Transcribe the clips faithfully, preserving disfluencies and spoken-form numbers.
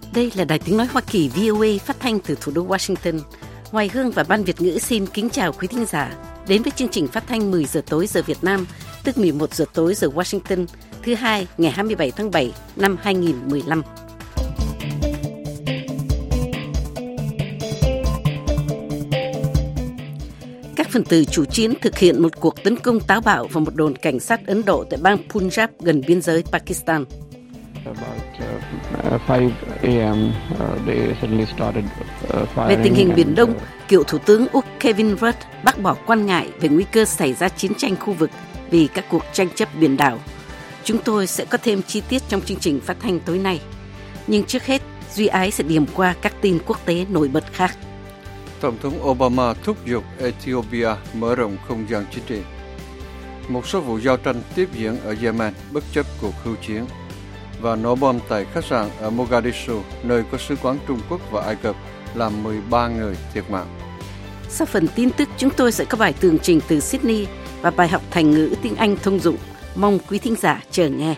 Đây là Đài Tiếng Nói Hoa Kỳ vê o a phát thanh từ thủ đô Washington. Hoài Hương và Ban Việt ngữ xin kính chào quý thính giả đến với chương trình phát thanh mười giờ tối giờ Việt Nam, tức mười một giờ tối giờ Washington, thứ hai ngày hai mươi bảy tháng bảy năm hai nghìn không trăm mười lăm. Các phần tử chủ chiến thực hiện một cuộc tấn công táo bạo vào một đồn cảnh sát Ấn Độ tại bang Punjab gần biên giới Pakistan. Về tình hình Biển Đông, cựu Thủ tướng Úc Kevin Rudd bác bỏ quan ngại về nguy cơ xảy ra chiến tranh khu vực vì các cuộc tranh chấp biển đảo. Chúng tôi sẽ có thêm chi tiết trong chương trình phát thanh tối nay. Nhưng trước hết, Duy Ái sẽ điểm qua các tin quốc tế nổi bật khác. Tổng thống Obama thúc giục Ethiopia mở rộng không gian chính trị. Một số vụ giao tranh tiếp diễn ở Yemen bất chấp cuộc hưu chiến. Và nổ bom tại khách sạn ở Mogadishu, nơi có sứ quán Trung Quốc và Ai Cập, làm mười ba người thiệt mạng. Sau phần tin tức, chúng tôi sẽ có bài tường trình từ Sydney và bài học thành ngữ tiếng Anh thông dụng. Mong quý thính giả chờ nghe.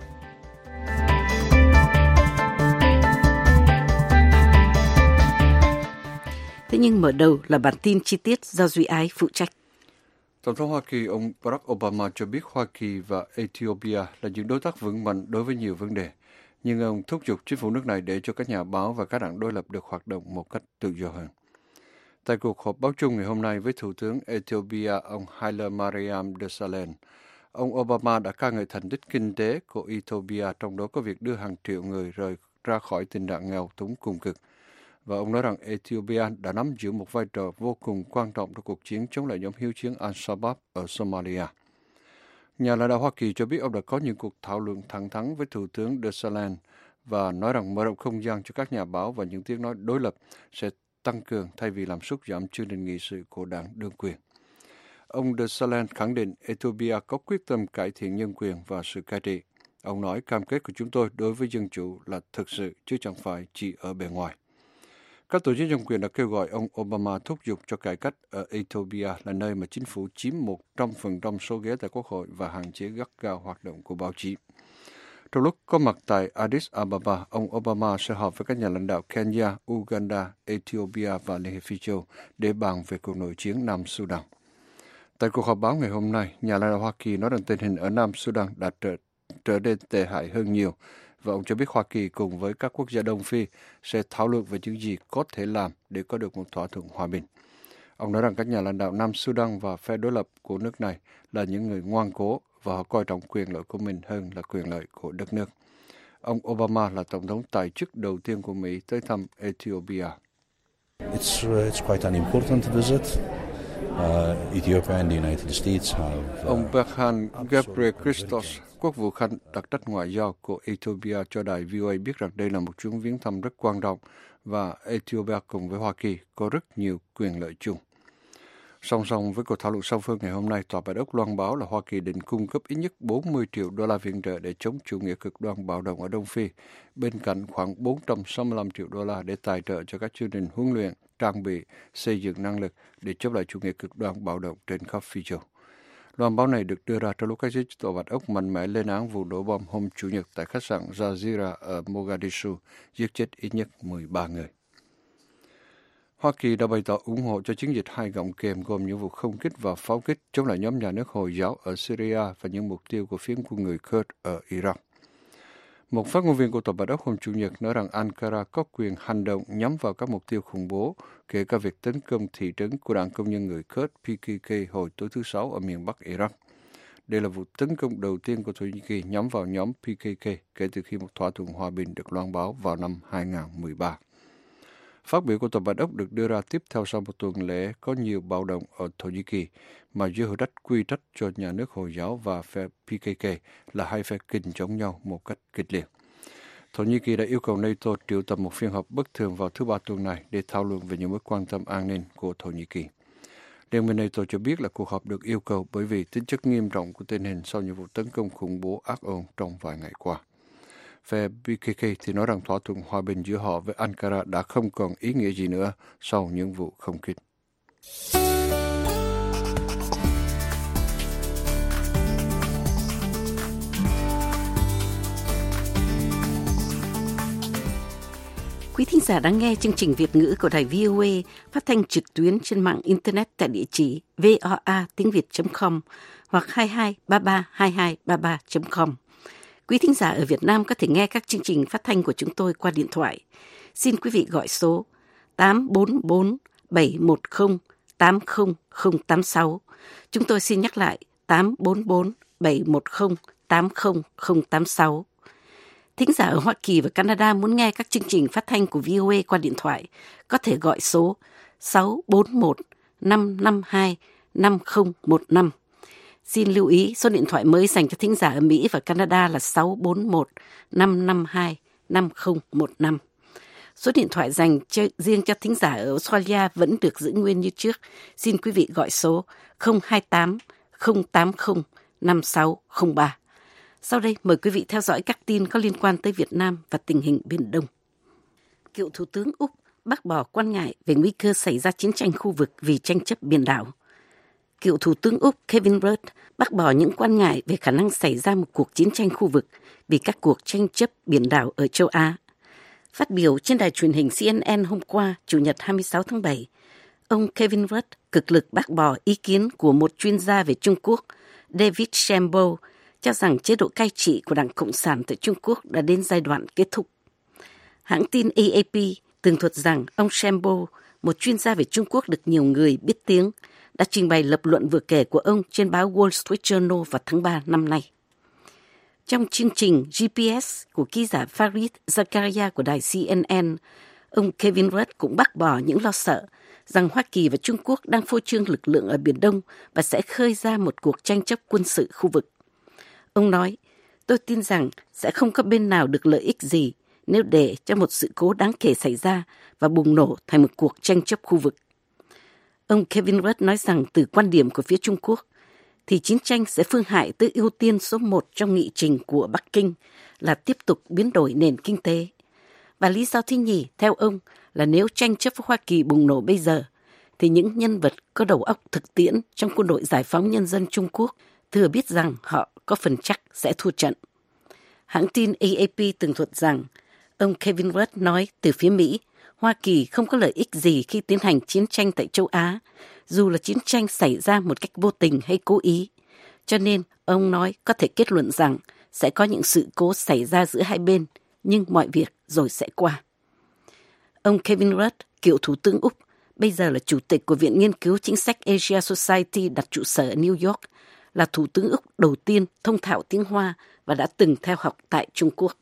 Thế nhưng mở đầu là bản tin chi tiết do Duy Ái phụ trách. Tổng thống Hoa Kỳ ông Barack Obama cho biết Hoa Kỳ và Ethiopia là những đối tác vững mạnh đối với nhiều vấn đề, nhưng ông thúc giục chính phủ nước này để cho các nhà báo và các đảng đối lập được hoạt động một cách tự do hơn. Tại cuộc họp báo chung ngày hôm nay với Thủ tướng Ethiopia ông Haile Mariam Desalegn, ông Obama đã ca ngợi thành tích kinh tế của Ethiopia, trong đó có việc đưa hàng triệu người rời ra khỏi tình trạng nghèo túng cùng cực. Và ông nói rằng Ethiopia đã nắm giữ một vai trò vô cùng quan trọng trong cuộc chiến chống lại nhóm hiếu chiến Al-Shabaab ở Somalia. Nhà lãnh đạo Hoa Kỳ cho biết ông đã có những cuộc thảo luận thẳng thắn với Thủ tướng Desalegn và nói rằng mở rộng không gian cho các nhà báo và những tiếng nói đối lập sẽ tăng cường thay vì làm sút giảm chương trình nghị sự của đảng đương quyền. Ông Desalegn khẳng định Ethiopia có quyết tâm cải thiện nhân quyền và sự cai trị. Ông nói cam kết của chúng tôi đối với dân chủ là thực sự chứ chẳng phải chỉ ở bề ngoài. Các tổ chức nhân quyền đã kêu gọi ông Obama thúc giục cho cải cách ở Ethiopia, là nơi mà chính phủ chiếm một trăm phần trăm số ghế tại Quốc hội và hạn chế gắt gao hoạt động của báo chí. Trong lúc có mặt tại Addis Ababa, ông Obama sẽ họp với các nhà lãnh đạo Kenya, Uganda, Ethiopia và Liên hiệp Phi Châu để bàn về cuộc nội chiến Nam Sudan. Tại cuộc họp báo ngày hôm nay, nhà lãnh đạo Hoa Kỳ nói rằng tình hình ở Nam Sudan đã trở, trở nên tệ hại hơn nhiều, và ông cho biết Hoa Kỳ cùng với các quốc gia Đông Phi sẽ thảo luận về những gì có thể làm để có được một thỏa thuận hòa bình. Ông nói rằng các nhà lãnh đạo Nam Sudan và phe đối lập của nước này là những người ngoan cố và họ coi trọng quyền lợi của mình hơn là quyền lợi của đất nước. Ông Obama là tổng thống tại chức đầu tiên của Mỹ tới thăm Ethiopia. It's, uh, it's quite an important visit. Uh, Ethiopia and the United States have, uh, Ông Berhan Ghebreyesus, Quốc vụ Khanh đặc trách ngoại giao của Ethiopia, cho đài vê o a biết rằng đây là một chuyến viếng thăm rất quan trọng và Ethiopia cùng với Hoa Kỳ có rất nhiều quyền lợi chung. Song song với cuộc thảo luận song phương ngày hôm nay, Tòa Bạch Ốc loan báo là Hoa Kỳ định cung cấp ít nhất bốn mươi triệu đô la viện trợ để chống chủ nghĩa cực đoan bạo động ở Đông Phi, bên cạnh khoảng bốn trăm sáu mươi lăm triệu đô la để tài trợ cho các chương trình huấn luyện, trang bị, xây dựng năng lực để chống lại chủ nghĩa cực đoan bạo động trên khắp Phi Châu. Loan báo này được đưa ra trong lúc các giới chức Tòa Bạch Ốc mạnh mẽ lên án vụ nổ bom hôm Chủ nhật tại khách sạn Jazeera ở Mogadishu, giết chết ít nhất mười ba người. Hoa Kỳ đã bày tỏ ủng hộ cho chiến dịch hai gọng kềm gồm những vụ không kích và pháo kích chống lại nhóm nhà nước Hồi giáo ở Syria và những mục tiêu của phiến quân người Kurd ở Iraq. Một phát ngôn viên của Tòa Bạch Ốc hôm Chủ nhật nói rằng Ankara có quyền hành động nhắm vào các mục tiêu khủng bố, kể cả việc tấn công thị trấn của đảng công nhân người Kurd P K K hồi tối thứ Sáu ở miền Bắc Iraq. Đây là vụ tấn công đầu tiên của Thổ Nhĩ Kỳ nhắm vào nhóm P K K kể từ khi một thỏa thuận hòa bình được loan báo vào năm hai nghìn không trăm mười ba. Phát biểu của Tòa Bạch Ốc được đưa ra tiếp theo sau một tuần lễ có nhiều bạo động ở Thổ Nhĩ Kỳ, mà giới hữu trách quy trách cho nhà nước Hồi giáo và phe P K K là hai phe kình chống nhau một cách kịch liệt. Thổ Nhĩ Kỳ đã yêu cầu NATO triệu tập một phiên họp bất thường vào thứ Ba tuần này để thảo luận về những mối quan tâm an ninh của Thổ Nhĩ Kỳ. Liên minh NATO cho biết là cuộc họp được yêu cầu bởi vì tính chất nghiêm trọng của tình hình sau những vụ tấn công khủng bố ác ôn trong vài ngày qua. Phe P K K thì nói rằng thỏa thuận hòa bình giữa họ với Ankara đã không còn ý nghĩa gì nữa sau những vụ không kích. Quý thính giả đang nghe chương trình Việt ngữ của đài vê o a phát thanh trực tuyến trên mạng Internet tại địa chỉ voa tiếng việt chấm com hoặc hai hai ba ba hai hai ba ba chấm com. Quý thính giả ở Việt Nam có thể nghe các chương trình phát thanh của chúng tôi qua điện thoại. Xin quý vị gọi số tám bốn bốn bảy một không tám không không tám sáu. Chúng tôi xin nhắc lại tám bốn bốn bảy một không tám không không tám sáu. Thính giả ở Hoa Kỳ và Canada muốn nghe các chương trình phát thanh của vê o a qua điện thoại có thể gọi số sáu bốn một năm năm hai năm không một năm. Xin lưu ý số điện thoại mới dành cho thính giả ở Mỹ và Canada là sáu bốn một năm năm hai năm không một năm. Số điện thoại dành cho, riêng cho thính giả ở Australia vẫn được giữ nguyên như trước. Xin quý vị gọi số không hai tám không tám không năm sáu không ba. Sau đây mời quý vị theo dõi các tin có liên quan tới Việt Nam và tình hình Biển Đông. Cựu Thủ tướng Úc bác bỏ quan ngại về nguy cơ xảy ra chiến tranh khu vực vì tranh chấp biển đảo. Cựu Thủ tướng Úc Kevin Rudd bác bỏ những quan ngại về khả năng xảy ra một cuộc chiến tranh khu vực vì các cuộc tranh chấp biển đảo ở châu Á. Phát biểu trên đài truyền hình xê en en hôm qua, Chủ nhật hai mươi sáu tháng bảy, ông Kevin Rudd cực lực bác bỏ ý kiến của một chuyên gia về Trung Quốc, David Shambo, cho rằng chế độ cai trị của Đảng Cộng sản tại Trung Quốc đã đến giai đoạn kết thúc. Hãng tin a ép pê tường thuật rằng ông Shambo, một chuyên gia về Trung Quốc được nhiều người biết tiếng, đã trình bày lập luận vừa kể của ông trên báo Wall Street Journal vào tháng ba năm nay. Trong chương trình giê pê ét của ký giả Farid Zakaria của đài xê en en, ông Kevin Rudd cũng bác bỏ những lo sợ rằng Hoa Kỳ và Trung Quốc đang phô trương lực lượng ở Biển Đông và sẽ khơi ra một cuộc tranh chấp quân sự khu vực. Ông nói, tôi tin rằng sẽ không có bên nào được lợi ích gì nếu để cho một sự cố đáng kể xảy ra và bùng nổ thành một cuộc tranh chấp khu vực. Ông Kevin Rudd nói rằng từ quan điểm của phía Trung Quốc, thì chiến tranh sẽ phương hại tới ưu tiên số một trong nghị trình của Bắc Kinh là tiếp tục biến đổi nền kinh tế. Và lý do thứ nhì, theo ông, là nếu tranh chấp với Hoa Kỳ bùng nổ bây giờ, thì những nhân vật có đầu óc thực tiễn trong quân đội giải phóng nhân dân Trung Quốc thừa biết rằng họ có phần chắc sẽ thua trận. Hãng tin a ép pê tường thuật rằng, ông Kevin Rudd nói từ phía Mỹ, Hoa Kỳ không có lợi ích gì khi tiến hành chiến tranh tại châu Á, dù là chiến tranh xảy ra một cách vô tình hay cố ý. Cho nên, ông nói có thể kết luận rằng sẽ có những sự cố xảy ra giữa hai bên, nhưng mọi việc rồi sẽ qua. Ông Kevin Rudd, cựu Thủ tướng Úc, bây giờ là Chủ tịch của Viện Nghiên cứu Chính sách Asia Society đặt trụ sở ở New York, là Thủ tướng Úc đầu tiên thông thạo tiếng Hoa và đã từng theo học tại Trung Quốc.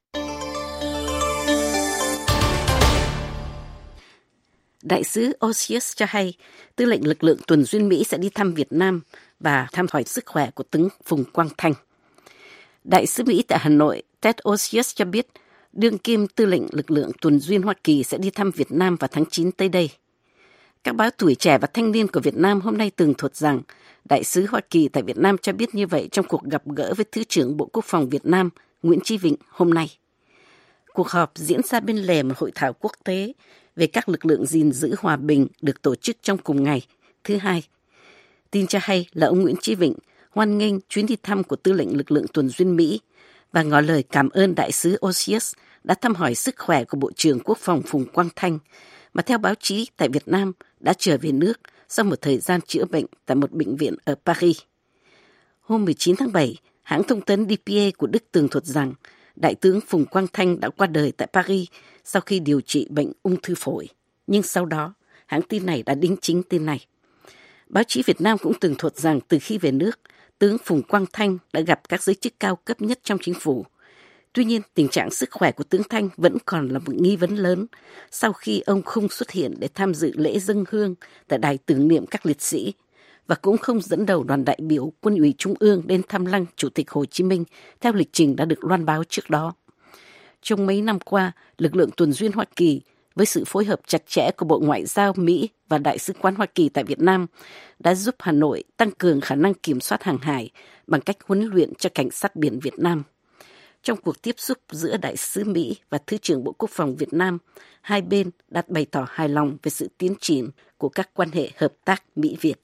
Đại sứ Osius cho hay, tư lệnh lực lượng tuần duyên Mỹ sẽ đi thăm Việt Nam và thăm hỏi sức khỏe của tướng Phùng Quang Thanh. Đại sứ Mỹ tại Hà Nội, Ted Osius cho biết, đương kim tư lệnh lực lượng tuần duyên Hoa Kỳ sẽ đi thăm Việt Nam vào tháng chín tới đây. Các báo Tuổi Trẻ và Thanh niên của Việt Nam hôm nay tường thuật rằng, Đại sứ Hoa Kỳ tại Việt Nam cho biết như vậy trong cuộc gặp gỡ với Thứ trưởng Bộ Quốc phòng Việt Nam Nguyễn Chí Vịnh hôm nay. Cuộc họp diễn ra bên lề một hội thảo quốc tế về các lực lượng gìn giữ hòa bình được tổ chức trong cùng ngày, thứ Hai. Tin cho hay là ông Nguyễn Chí Vịnh hoan nghênh chuyến đi thăm của tư lệnh lực lượng tuần duyên Mỹ và ngỏ lời cảm ơn Đại sứ Osius đã thăm hỏi sức khỏe của Bộ trưởng Quốc phòng Phùng Quang Thanh, mà theo báo chí tại Việt Nam đã trở về nước sau một thời gian chữa bệnh tại một bệnh viện ở Paris. Hôm mười chín tháng bảy, hãng thông tấn đê pê a của Đức tường thuật rằng Đại tướng Phùng Quang Thanh đã qua đời tại Paris sau khi điều trị bệnh ung thư phổi. Nhưng sau đó, hãng tin này đã đính chính tin này. Báo chí Việt Nam cũng tường thuật rằng từ khi về nước, tướng Phùng Quang Thanh đã gặp các giới chức cao cấp nhất trong chính phủ. Tuy nhiên, tình trạng sức khỏe của tướng Thanh vẫn còn là một nghi vấn lớn sau khi ông không xuất hiện để tham dự lễ dâng hương tại đài tưởng niệm các liệt sĩ và cũng không dẫn đầu đoàn đại biểu Quân ủy Trung ương đến thăm lăng Chủ tịch Hồ Chí Minh theo lịch trình đã được loan báo trước đó. Trong mấy năm qua, lực lượng tuần duyên Hoa Kỳ với sự phối hợp chặt chẽ của Bộ Ngoại giao Mỹ và Đại sứ quán Hoa Kỳ tại Việt Nam đã giúp Hà Nội tăng cường khả năng kiểm soát hàng hải bằng cách huấn luyện cho cảnh sát biển Việt Nam. Trong cuộc tiếp xúc giữa Đại sứ Mỹ và Thứ trưởng Bộ Quốc phòng Việt Nam, hai bên đã bày tỏ hài lòng về sự tiến triển của các quan hệ hợp tác Mỹ-Việt.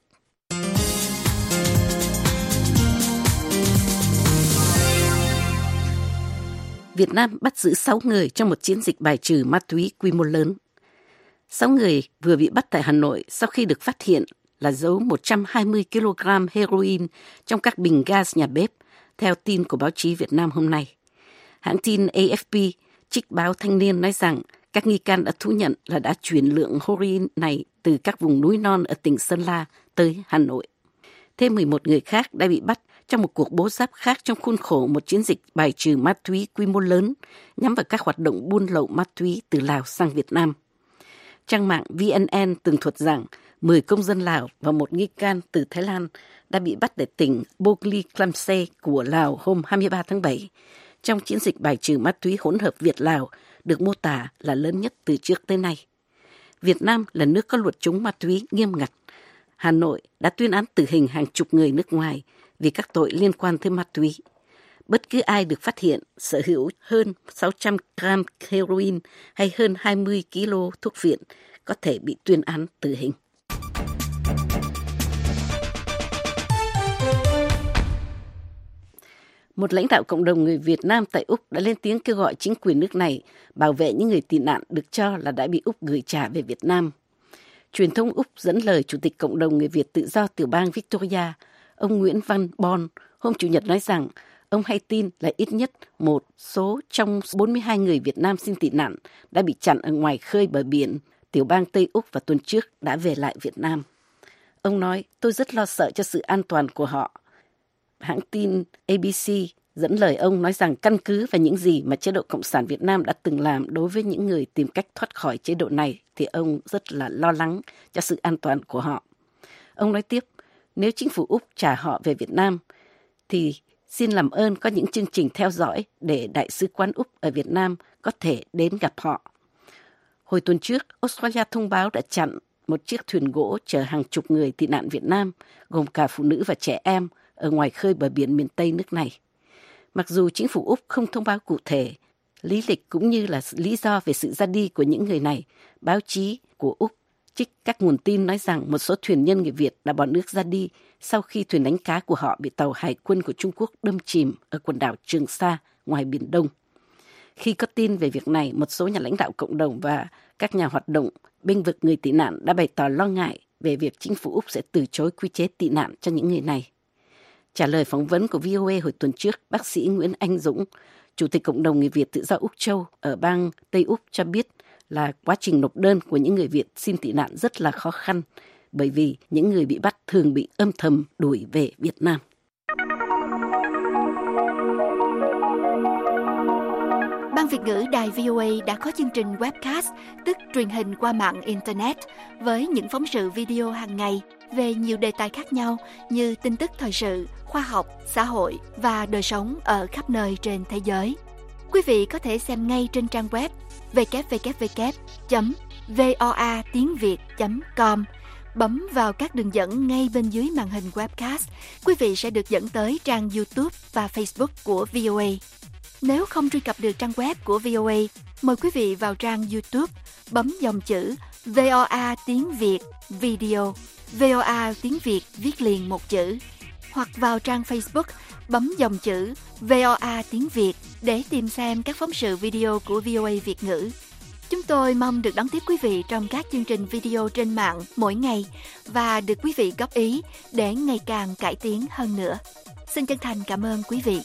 Việt Nam bắt giữ sáu người trong một chiến dịch bài trừ ma túy quy mô lớn. Sáu người vừa bị bắt tại Hà Nội sau khi được phát hiện là giấu một trăm hai mươi ki lô gam heroin trong các bình gas nhà bếp, theo tin của báo chí Việt Nam hôm nay. Hãng tin A F P trích báo Thanh niên nói rằng các nghi can đã thú nhận là đã chuyển lượng heroin này từ các vùng núi non ở tỉnh Sơn La tới Hà Nội. Thêm mười một người khác đã bị bắt trong một cuộc bố giáp khác trong khuôn khổ một chiến dịch bài trừ ma túy quy mô lớn nhắm vào các hoạt động buôn lậu ma túy từ Lào sang Việt Nam. Trang mạng V N N tường thuật rằng mười công dân Lào và một nghi can từ Thái Lan đã bị bắt tại tỉnh Bogli Klamse của Lào hôm hai mươi ba tháng bảy, trong chiến dịch bài trừ ma túy hỗn hợp Việt-Lào được mô tả là lớn nhất từ trước tới nay. Việt Nam là nước có luật chống ma túy nghiêm ngặt. Hà Nội đã tuyên án tử hình hàng chục người nước ngoài vì các tội liên quan tới ma túy. Bất cứ ai được phát hiện sở hữu hơn sáu trăm gram heroin hay hơn hai mươi ki lô thuốc viện có thể bị tuyên án tử hình. Một lãnh đạo cộng đồng người Việt Nam tại Úc đã lên tiếng kêu gọi chính quyền nước này bảo vệ những người tị nạn được cho là đã bị Úc gửi trả về Việt Nam. Truyền thông Úc dẫn lời Chủ tịch Cộng đồng Người Việt Tự do tiểu bang Victoria, ông Nguyễn Văn Bon, hôm Chủ nhật nói rằng ông hay tin là ít nhất một số trong bốn mươi hai người Việt Nam xin tị nạn đã bị chặn ở ngoài khơi bờ biển, tiểu bang Tây Úc và tuần trước đã về lại Việt Nam. Ông nói, tôi rất lo sợ cho sự an toàn của họ. Hãng tin A B C dẫn lời ông nói rằng căn cứ vào những gì mà chế độ Cộng sản Việt Nam đã từng làm đối với những người tìm cách thoát khỏi chế độ này, thì ông rất là lo lắng cho sự an toàn của họ. Ông nói tiếp, nếu chính phủ Úc trả họ về Việt Nam, thì xin làm ơn có những chương trình theo dõi để Đại sứ quán Úc ở Việt Nam có thể đến gặp họ. Hồi tuần trước, Australia thông báo đã chặn một chiếc thuyền gỗ chở hàng chục người tị nạn Việt Nam, gồm cả phụ nữ và trẻ em, ở ngoài khơi bờ biển miền Tây nước này. Mặc dù chính phủ Úc không thông báo cụ thể, lý lịch cũng như là lý do về sự ra đi của những người này, báo chí của Úc trích các nguồn tin nói rằng một số thuyền nhân người Việt đã bỏ nước ra đi sau khi thuyền đánh cá của họ bị tàu hải quân của Trung Quốc đâm chìm ở quần đảo Trường Sa ngoài Biển Đông. Khi có tin về việc này, một số nhà lãnh đạo cộng đồng và các nhà hoạt động bênh vực người tị nạn đã bày tỏ lo ngại về việc chính phủ Úc sẽ từ chối quy chế tị nạn cho những người này. Trả lời phỏng vấn của V O A hồi tuần trước, bác sĩ Nguyễn Anh Dũng, Chủ tịch Cộng đồng Người Việt Tự do Úc Châu ở bang Tây Úc cho biết là quá trình nộp đơn của những người Việt xin tị nạn rất là khó khăn, bởi vì những người bị bắt thường bị âm thầm đuổi về Việt Nam. Ban Việt ngữ đài V O A đã có chương trình webcast, tức truyền hình qua mạng Internet, với những phóng sự video hàng ngày về nhiều đề tài khác nhau như tin tức thời sự, khoa học, xã hội và đời sống ở khắp nơi trên thế giới. Quý vị có thể xem ngay trên trang web w w w chấm voa tiếng việt chấm com. Bấm vào các đường dẫn ngay bên dưới màn hình webcast, quý vị sẽ được dẫn tới trang YouTube và Facebook của V O A. Nếu không truy cập được trang web của V O A, mời quý vị vào trang YouTube, bấm dòng chữ VOA tiếng Việt Video, V O A tiếng Việt viết liền một chữ, hoặc vào trang Facebook, bấm dòng chữ V O A tiếng Việt để tìm xem các phóng sự video của V O A Việt ngữ. Chúng tôi mong được đón tiếp quý vị trong các chương trình video trên mạng mỗi ngày và được quý vị góp ý để ngày càng cải tiến hơn nữa. Xin chân thành cảm ơn quý vị.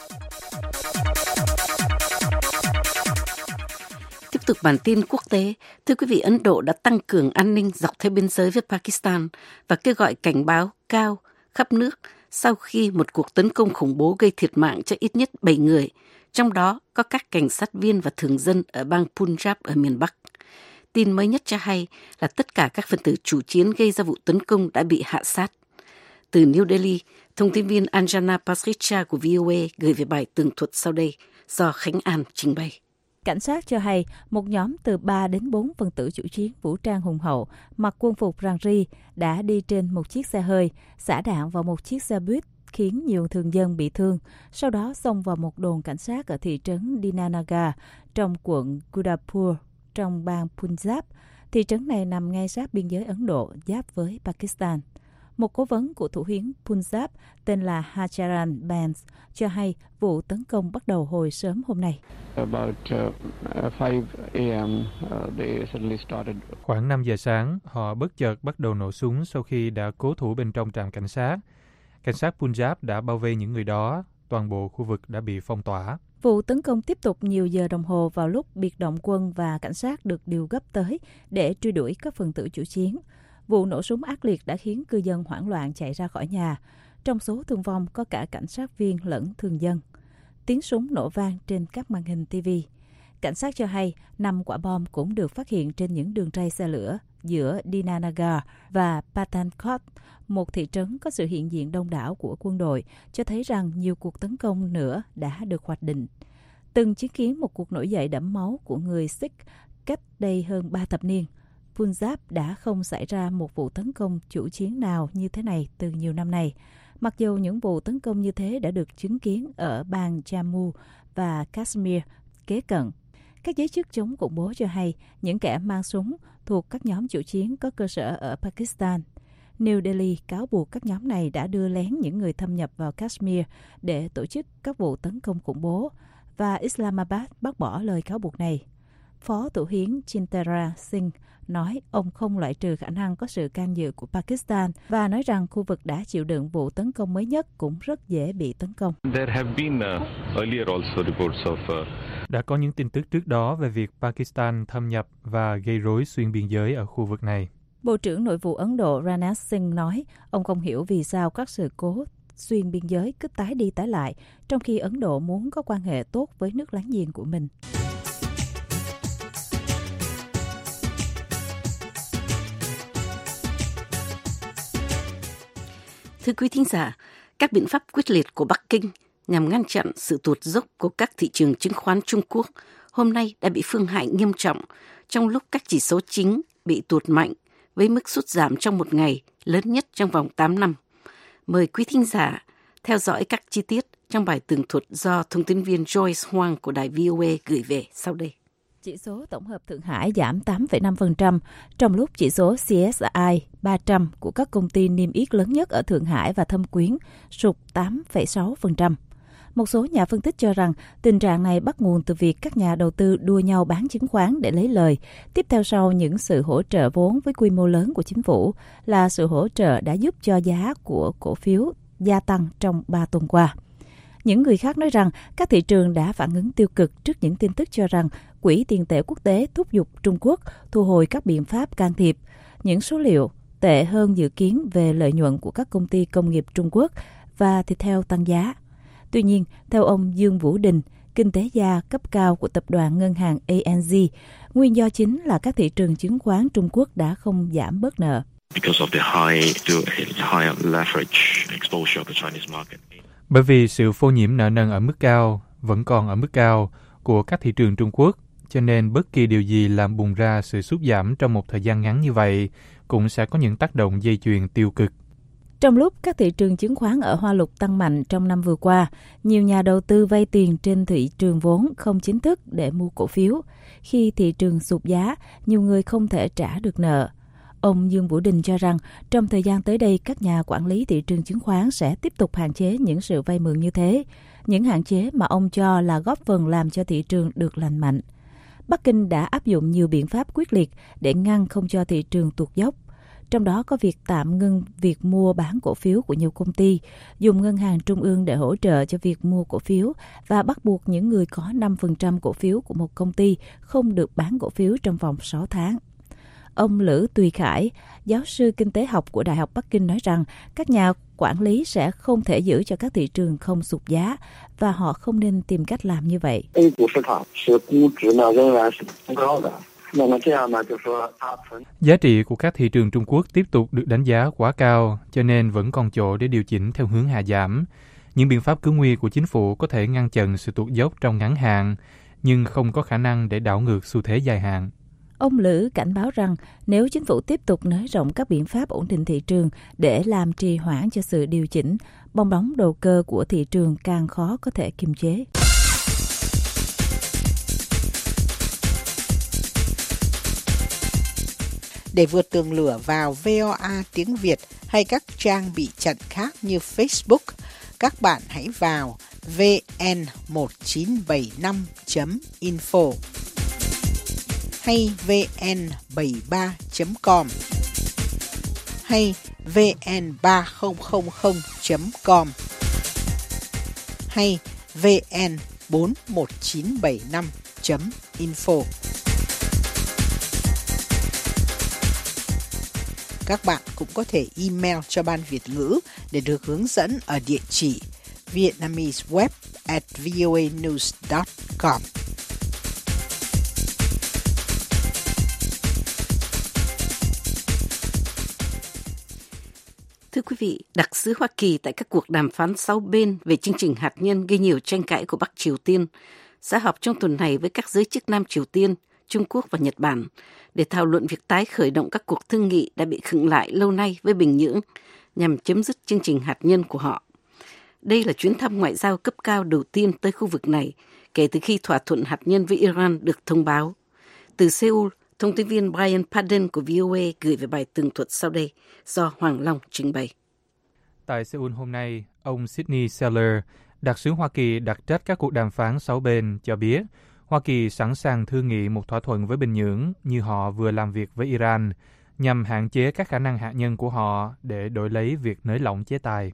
Tiếp tục bản tin quốc tế, thưa quý vị, Ấn Độ đã tăng cường an ninh dọc theo biên giới với Pakistan và kêu gọi cảnh báo cao khắp nước sau khi một cuộc tấn công khủng bố gây thiệt mạng cho ít nhất bảy người, trong đó có các cảnh sát viên và thường dân ở bang Punjab ở miền Bắc. Tin mới nhất cho hay là tất cả các phần tử chủ chiến gây ra vụ tấn công đã bị hạ sát. Từ New Delhi, thông tin viên Anjana Pasricha của V O A gửi về bài tường thuật sau đây do Khánh An trình bày. Cảnh sát cho hay một nhóm từ ba đến bốn phần tử chủ chiến vũ trang hùng hậu mặc quân phục rằn ri đã đi trên một chiếc xe hơi, xả đạn vào một chiếc xe buýt khiến nhiều thường dân bị thương, sau đó xông vào một đồn cảnh sát ở thị trấn Dinanagar trong quận Gurdaspur trong bang Punjab. Thị trấn này nằm ngay sát biên giới Ấn Độ giáp với Pakistan. Một cố vấn của thủ hiến Punjab tên là Hajaran Bans cho hay vụ tấn công bắt đầu hồi sớm hôm nay. Khoảng năm giờ sáng, họ bất chợt bắt đầu nổ súng sau khi đã cố thủ bên trong trạm cảnh sát. Cảnh sát Punjab đã bao vây những người đó, toàn bộ khu vực đã bị phong tỏa. Vụ tấn công tiếp tục nhiều giờ đồng hồ vào lúc biệt động quân và cảnh sát được điều gấp tới để truy đuổi các phần tử chủ chiến. Vụ nổ súng ác liệt đã khiến cư dân hoảng loạn chạy ra khỏi nhà. Trong số thương vong có cả cảnh sát viên lẫn thường dân. Tiếng súng nổ vang trên các màn hình ti vi. Cảnh sát cho hay năm quả bom cũng được phát hiện trên những đường ray xe lửa giữa Dinanagar và Pathankot, một thị trấn có sự hiện diện đông đảo của quân đội, cho thấy rằng nhiều cuộc tấn công nữa đã được hoạch định. Từng chứng kiến một cuộc nổi dậy đẫm máu của người Sikh cách đây hơn ba thập niên, Punjab đã không xảy ra một vụ tấn công chủ chiến nào như thế này từ nhiều năm nay, mặc dù những vụ tấn công như thế đã được chứng kiến ở bang Jammu và Kashmir kế cận. Các giới chức chống khủng bố cho hay những kẻ mang súng thuộc các nhóm chủ chiến có cơ sở ở Pakistan. New Delhi cáo buộc các nhóm này đã đưa lén những người thâm nhập vào Kashmir để tổ chức các vụ tấn công khủng bố, và Islamabad bác bỏ lời cáo buộc này. Phó thủ hiến Chintara Singh nói ông không loại trừ khả năng có sự can dự của Pakistan và nói rằng khu vực đã chịu đựng vụ tấn công mới nhất cũng rất dễ bị tấn công. Đã có những tin tức trước đó về việc Pakistan thâm nhập và gây rối xuyên biên giới ở khu vực này. Bộ trưởng Nội vụ Ấn Độ Rajnath Singh nói ông không hiểu vì sao các sự cố xuyên biên giới cứ tái đi tái lại, trong khi Ấn Độ muốn có quan hệ tốt với nước láng giềng của mình. Thưa quý thính giả, các biện pháp quyết liệt của Bắc Kinh nhằm ngăn chặn sự tụt dốc của các thị trường chứng khoán Trung Quốc hôm nay đã bị phương hại nghiêm trọng trong lúc các chỉ số chính bị tụt mạnh với mức sút giảm trong một ngày lớn nhất trong vòng tám năm. Mời quý thính giả theo dõi các chi tiết trong bài tường thuật do thông tin viên Joyce Huang của đài vê o a gửi về sau đây. Chỉ số tổng hợp Thượng Hải giảm tám phẩy năm phần trăm, trong lúc chỉ số xê ét i ba trăm của các công ty niêm yết lớn nhất ở Thượng Hải và Thâm Quyến sụt tám phẩy sáu phần trăm. Một số nhà phân tích cho rằng tình trạng này bắt nguồn từ việc các nhà đầu tư đua nhau bán chứng khoán để lấy lời, tiếp theo sau những sự hỗ trợ vốn với quy mô lớn của chính phủ là sự hỗ trợ đã giúp cho giá của cổ phiếu gia tăng trong ba tuần qua. Những người khác nói rằng các thị trường đã phản ứng tiêu cực trước những tin tức cho rằng Quỹ tiền tệ quốc tế thúc giục Trung Quốc thu hồi các biện pháp can thiệp. Những số liệu tệ hơn dự kiến về lợi nhuận của các công ty công nghiệp Trung Quốc và thịt heo tăng giá. Tuy nhiên, theo ông Dương Vũ Đình, kinh tế gia cấp cao của tập đoàn ngân hàng a en giê, nguyên do chính là các thị trường chứng khoán Trung Quốc đã không giảm bớt nợ. Bởi vì sự phô nhiễm nợ nần ở mức cao, vẫn còn ở mức cao của các thị trường Trung Quốc, cho nên bất kỳ điều gì làm bùng ra sự sút giảm trong một thời gian ngắn như vậy cũng sẽ có những tác động dây chuyền tiêu cực. Trong lúc các thị trường chứng khoán ở Hoa Lục tăng mạnh trong năm vừa qua, nhiều nhà đầu tư vay tiền trên thị trường vốn không chính thức để mua cổ phiếu. Khi thị trường sụt giá, nhiều người không thể trả được nợ. Ông Dương Vũ Đình cho rằng trong thời gian tới đây, các nhà quản lý thị trường chứng khoán sẽ tiếp tục hạn chế những sự vay mượn như thế, những hạn chế mà ông cho là góp phần làm cho thị trường được lành mạnh. Bắc Kinh đã áp dụng nhiều biện pháp quyết liệt để ngăn không cho thị trường tuột dốc. Trong đó có việc tạm ngưng việc mua bán cổ phiếu của nhiều công ty, dùng ngân hàng trung ương để hỗ trợ cho việc mua cổ phiếu và bắt buộc những người có năm phần trăm cổ phiếu của một công ty không được bán cổ phiếu trong vòng sáu tháng. Ông Lữ Tùy Khải, giáo sư kinh tế học của Đại học Bắc Kinh nói rằng các nhà quản lý sẽ không thể giữ cho các thị trường không sụt giá và họ không nên tìm cách làm như vậy. Giá trị của các thị trường Trung Quốc tiếp tục được đánh giá quá cao, cho nên vẫn còn chỗ để điều chỉnh theo hướng hạ giảm. Những biện pháp cứu nguy của chính phủ có thể ngăn chặn sự tụt dốc trong ngắn hạn, nhưng không có khả năng để đảo ngược xu thế dài hạn. Ông Lữ cảnh báo rằng nếu chính phủ tiếp tục nới rộng các biện pháp ổn định thị trường để làm trì hoãn cho sự điều chỉnh, bong bóng đầu cơ của thị trường càng khó có thể kiềm chế. Để vượt tường lửa vào vê o a tiếng Việt hay các trang bị chặn khác như Facebook, các bạn hãy vào vê en một chín bảy năm chấm info hay vê en bảy ba chấm com hay vê en ba không không không chấm com hay vê en bốn một chín bảy năm chấm info. Các bạn cũng có thể email cho Ban Việt ngữ để được hướng dẫn ở địa chỉ vietnameseweb at voanews dot com. Thưa quý vị, đặc sứ Hoa Kỳ tại các cuộc đàm phán sáu bên về chương trình hạt nhân gây nhiều tranh cãi của Bắc Triều Tiên sẽ họp trong tuần này với các giới chức Nam Triều Tiên, Trung Quốc và Nhật Bản để thảo luận việc tái khởi động các cuộc thương nghị đã bị khựng lại lâu nay với Bình Nhưỡng nhằm chấm dứt chương trình hạt nhân của họ. Đây là chuyến thăm ngoại giao cấp cao đầu tiên tới khu vực này kể từ khi thỏa thuận hạt nhân với Iran được thông báo. Từ Seoul, thông tin viên Brian Padden của vê o a gửi về bài tường thuật sau đây do Hoàng Long trình bày. Tại Seoul hôm nay, ông Sidney Seller, đặc sứ Hoa Kỳ đặc trách các cuộc đàm phán sáu bên, cho biết Hoa Kỳ sẵn sàng thương nghị một thỏa thuận với Bình Nhưỡng như họ vừa làm việc với Iran, nhằm hạn chế các khả năng hạt nhân của họ để đổi lấy việc nới lỏng chế tài.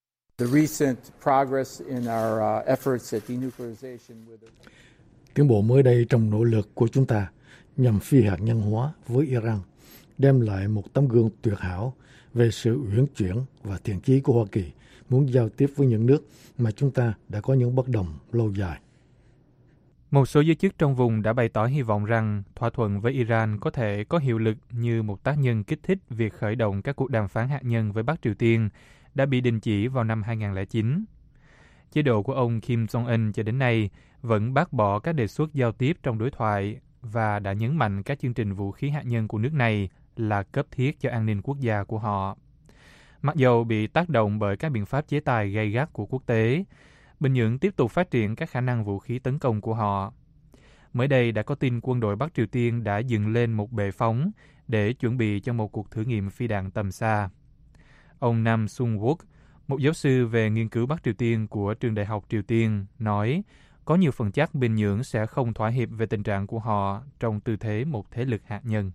Tiến bộ mới đây trong nỗ lực của chúng ta nhằm phi hạt nhân hóa với Iran đem lại một tấm gương tuyệt hảo về sự uyển chuyển và thiện chí của Hoa Kỳ muốn giao tiếp với những nước mà chúng ta đã có những bất đồng lâu dài. Một số giới chức trong vùng đã bày tỏ hy vọng rằng thỏa thuận với Iran có thể có hiệu lực như một tác nhân kích thích việc khởi động các cuộc đàm phán hạt nhân với Bắc Triều Tiên đã bị đình chỉ vào năm hai không không chín. Chế độ của ông Kim Jong-un cho đến nay vẫn bác bỏ các đề xuất giao tiếp trong đối thoại và đã nhấn mạnh các chương trình vũ khí hạt nhân của nước này là cấp thiết cho an ninh quốc gia của họ. Mặc dầu bị tác động bởi các biện pháp chế tài gay gắt của quốc tế, Bình Nhưỡng tiếp tục phát triển các khả năng vũ khí tấn công của họ. Mới đây đã có tin quân đội Bắc Triều Tiên đã dựng lên một bệ phóng để chuẩn bị cho một cuộc thử nghiệm phi đạn tầm xa. Ông Nam Sung-wook, một giáo sư về nghiên cứu Bắc Triều Tiên của trường Đại học Triều Tiên, nói có nhiều phần chắc Bình Nhưỡng sẽ không thỏa hiệp về tình trạng của họ trong tư thế một thế lực hạt nhân.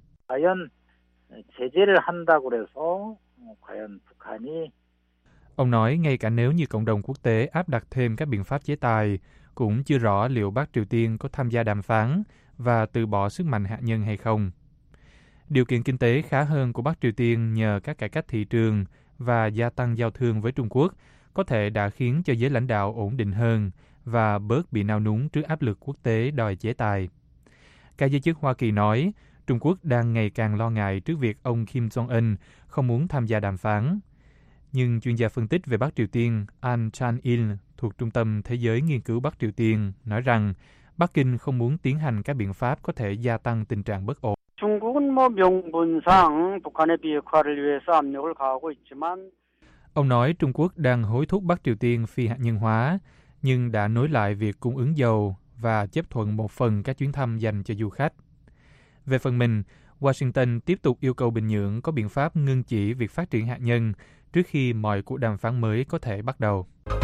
Ông nói ngay cả nếu như cộng đồng quốc tế áp đặt thêm các biện pháp chế tài, cũng chưa rõ liệu Bắc Triều Tiên có tham gia đàm phán và từ bỏ sức mạnh hạt nhân hay không. Điều kiện kinh tế khá hơn của Bắc Triều Tiên nhờ các cải cách thị trường và gia tăng giao thương với Trung Quốc có thể đã khiến cho giới lãnh đạo ổn định hơn và bớt bị nao núng trước áp lực quốc tế đòi chế tài. Các giới chức Hoa Kỳ nói Trung Quốc đang ngày càng lo ngại trước việc ông Kim Jong-un không muốn tham gia đàm phán. Nhưng chuyên gia phân tích về Bắc Triều Tiên An Chan-il thuộc Trung tâm Thế giới Nghiên cứu Bắc Triều Tiên nói rằng Bắc Kinh không muốn tiến hành các biện pháp có thể gia tăng tình trạng bất ổn. Ông nói Trung Quốc đang hối thúc Bắc Triều Tiên phi hạt nhân hóa, nhưng đã nối lại việc cung ứng dầu và chấp thuận một phần các chuyến thăm dành cho du khách. Về phần mình, Washington tiếp tục yêu cầu Bình Nhưỡng có biện pháp ngưng chỉ việc phát triển hạt nhân trước khi mọi cuộc đàm phán mới có thể bắt đầu.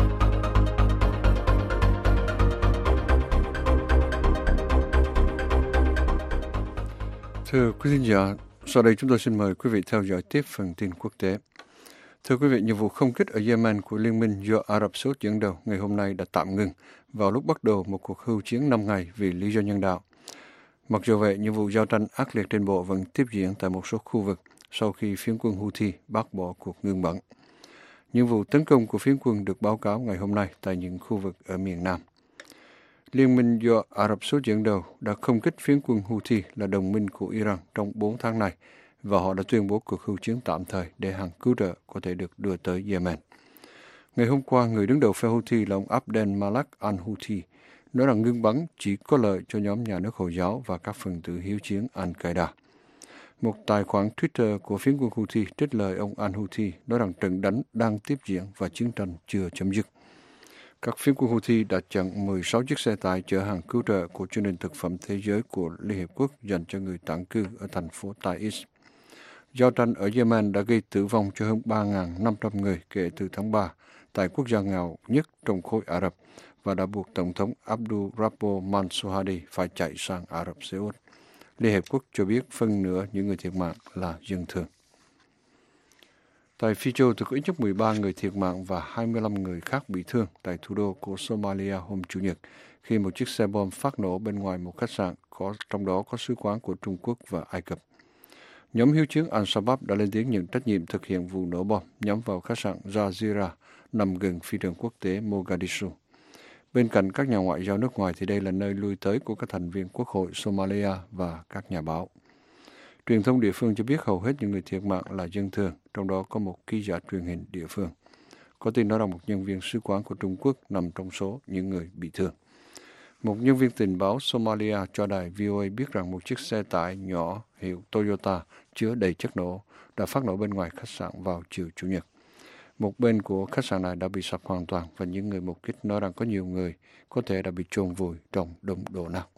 Thưa quý khán giả, sau đây chúng tôi xin mời quý vị theo dõi tiếp phần tin quốc tế. Thưa quý vị, nhiệm vụ không kích ở Yemen của Liên minh do Ả Rập Xê Út dẫn đầu ngày hôm nay đã tạm ngừng vào lúc bắt đầu một cuộc hưu chiến năm ngày vì lý do nhân đạo. Mặc dù vậy, nhiệm vụ giao tranh ác liệt trên bộ vẫn tiếp diễn tại một số khu vực sau khi phiến quân Houthi bác bỏ cuộc ngưng bắn. Những vụ tấn công của phiến quân được báo cáo ngày hôm nay tại những khu vực ở miền Nam. Liên minh do Ả Rập Xê Út dẫn đầu đã không kích phiến quân Houthi là đồng minh của Iran trong bốn tháng này và họ đã tuyên bố cuộc hưu chiến tạm thời để hàng cứu trợ có thể được đưa tới Yemen. Ngày hôm qua, người đứng đầu phe Houthi là ông Abdel Malak al-Houthi nói rằng ngưng bắn chỉ có lợi cho nhóm nhà nước Hồi giáo và các phần tử hiếu chiến Al-Qaeda. Một tài khoản Twitter của phiến quân Houthi trích lời ông al-Houthi nói rằng trận đánh đang tiếp diễn và chiến tranh chưa chấm dứt. Các phiến quân Houthi đã chặn mười sáu chiếc xe tải chở hàng cứu trợ của chương trình thực phẩm thế giới của Liên Hiệp Quốc dành cho người tản cư ở thành phố Taiz. Giao tranh ở Yemen đã gây tử vong cho hơn ba nghìn năm trăm người kể từ tháng ba tại quốc gia nghèo nhất trong khối Ả Rập và đã buộc Tổng thống Abdul Rabbo Mansur Hadi phải chạy sang Ả Rập Xê Út. Liên Hiệp Quốc cho biết phân nửa những người thiệt mạng là dân thường. Tại Phi Châu thì có ít nhất mười ba người thiệt mạng và hai mươi lăm người khác bị thương tại thủ đô của Somalia hôm Chủ nhật khi một chiếc xe bom phát nổ bên ngoài một khách sạn, có trong đó có sứ quán của Trung Quốc và Ai Cập. Nhóm hiếu chiến Al-Shabaab đã lên tiếng nhận trách nhiệm thực hiện vụ nổ bom nhắm vào khách sạn Jazeera nằm gần phi trường quốc tế Mogadishu. Bên cạnh các nhà ngoại giao nước ngoài thì đây là nơi lui tới của các thành viên Quốc hội Somalia và các nhà báo. Truyền thông địa phương cho biết hầu hết những người thiệt mạng là dân thường, trong đó có một ký giả truyền hình địa phương. Có tin nói rằng một nhân viên sứ quán của Trung Quốc nằm trong số những người bị thương. Một nhân viên tình báo Somalia cho đài vê o a biết rằng một chiếc xe tải nhỏ hiệu Toyota chứa đầy chất nổ đã phát nổ bên ngoài khách sạn vào chiều Chủ nhật. Một bên của khách sạn này đã bị sập hoàn toàn và những người mục kích nói rằng có nhiều người có thể đã bị chôn vùi trong đống đổ nát.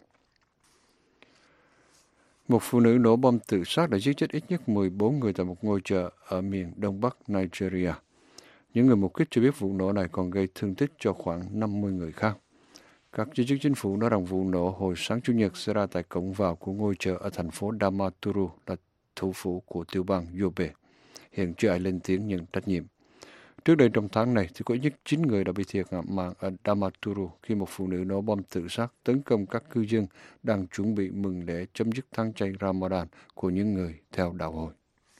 Một phụ nữ nổ bom tự sát đã giết chết ít nhất mười bốn người tại một ngôi chợ ở miền Đông Bắc Nigeria. Những người mục kích cho biết vụ nổ này còn gây thương tích cho khoảng năm mươi người khác. Các giới chức chính phủ nói rằng vụ nổ hồi sáng Chủ nhật xảy ra tại cổng vào của ngôi chợ ở thành phố Damaturu, là thủ phủ của tiểu bang Yobe. Hiện chưa ai lên tiếng nhận trách nhiệm. Trước đây trong tháng này thì có ít nhất chín người đã bị thiệt mạng ở Damaturu khi một phụ nữ nổ bom tự sát tấn công các cư dân đang chuẩn bị mừng lễ chấm dứt tháng chay Ramadan của những người theo đạo hồi.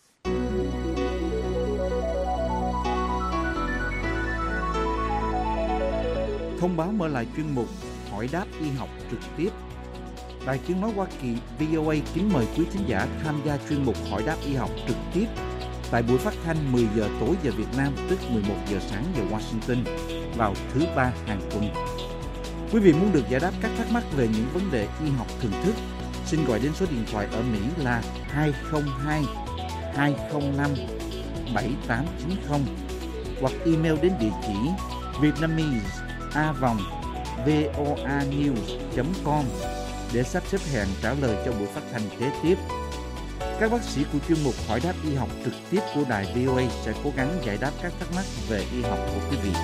Thông báo mở lại chuyên mục Hỏi đáp y học trực tiếp. Đài Tiếng nói Hoa Kỳ vê o a kính mời quý thính giả tham gia chuyên mục Hỏi đáp y học trực tiếp tại buổi phát thanh mười giờ tối giờ Việt Nam, tức mười một giờ sáng giờ Washington, vào thứ ba hàng tuần. Quý vị muốn được giải đáp các thắc mắc về những vấn đề y học thường thức, xin gọi đến số điện thoại ở Mỹ là hai không hai hai không năm bảy tám chín không hoặc email đến địa chỉ vietnamese a vòng voanews chấm com để sắp xếp hẹn trả lời cho buổi phát thanh kế tiếp. Các bác sĩ của chuyên mục Hỏi đáp y học trực tiếp của đài vê o a sẽ cố gắng giải đáp các thắc mắc về y học của quý vị.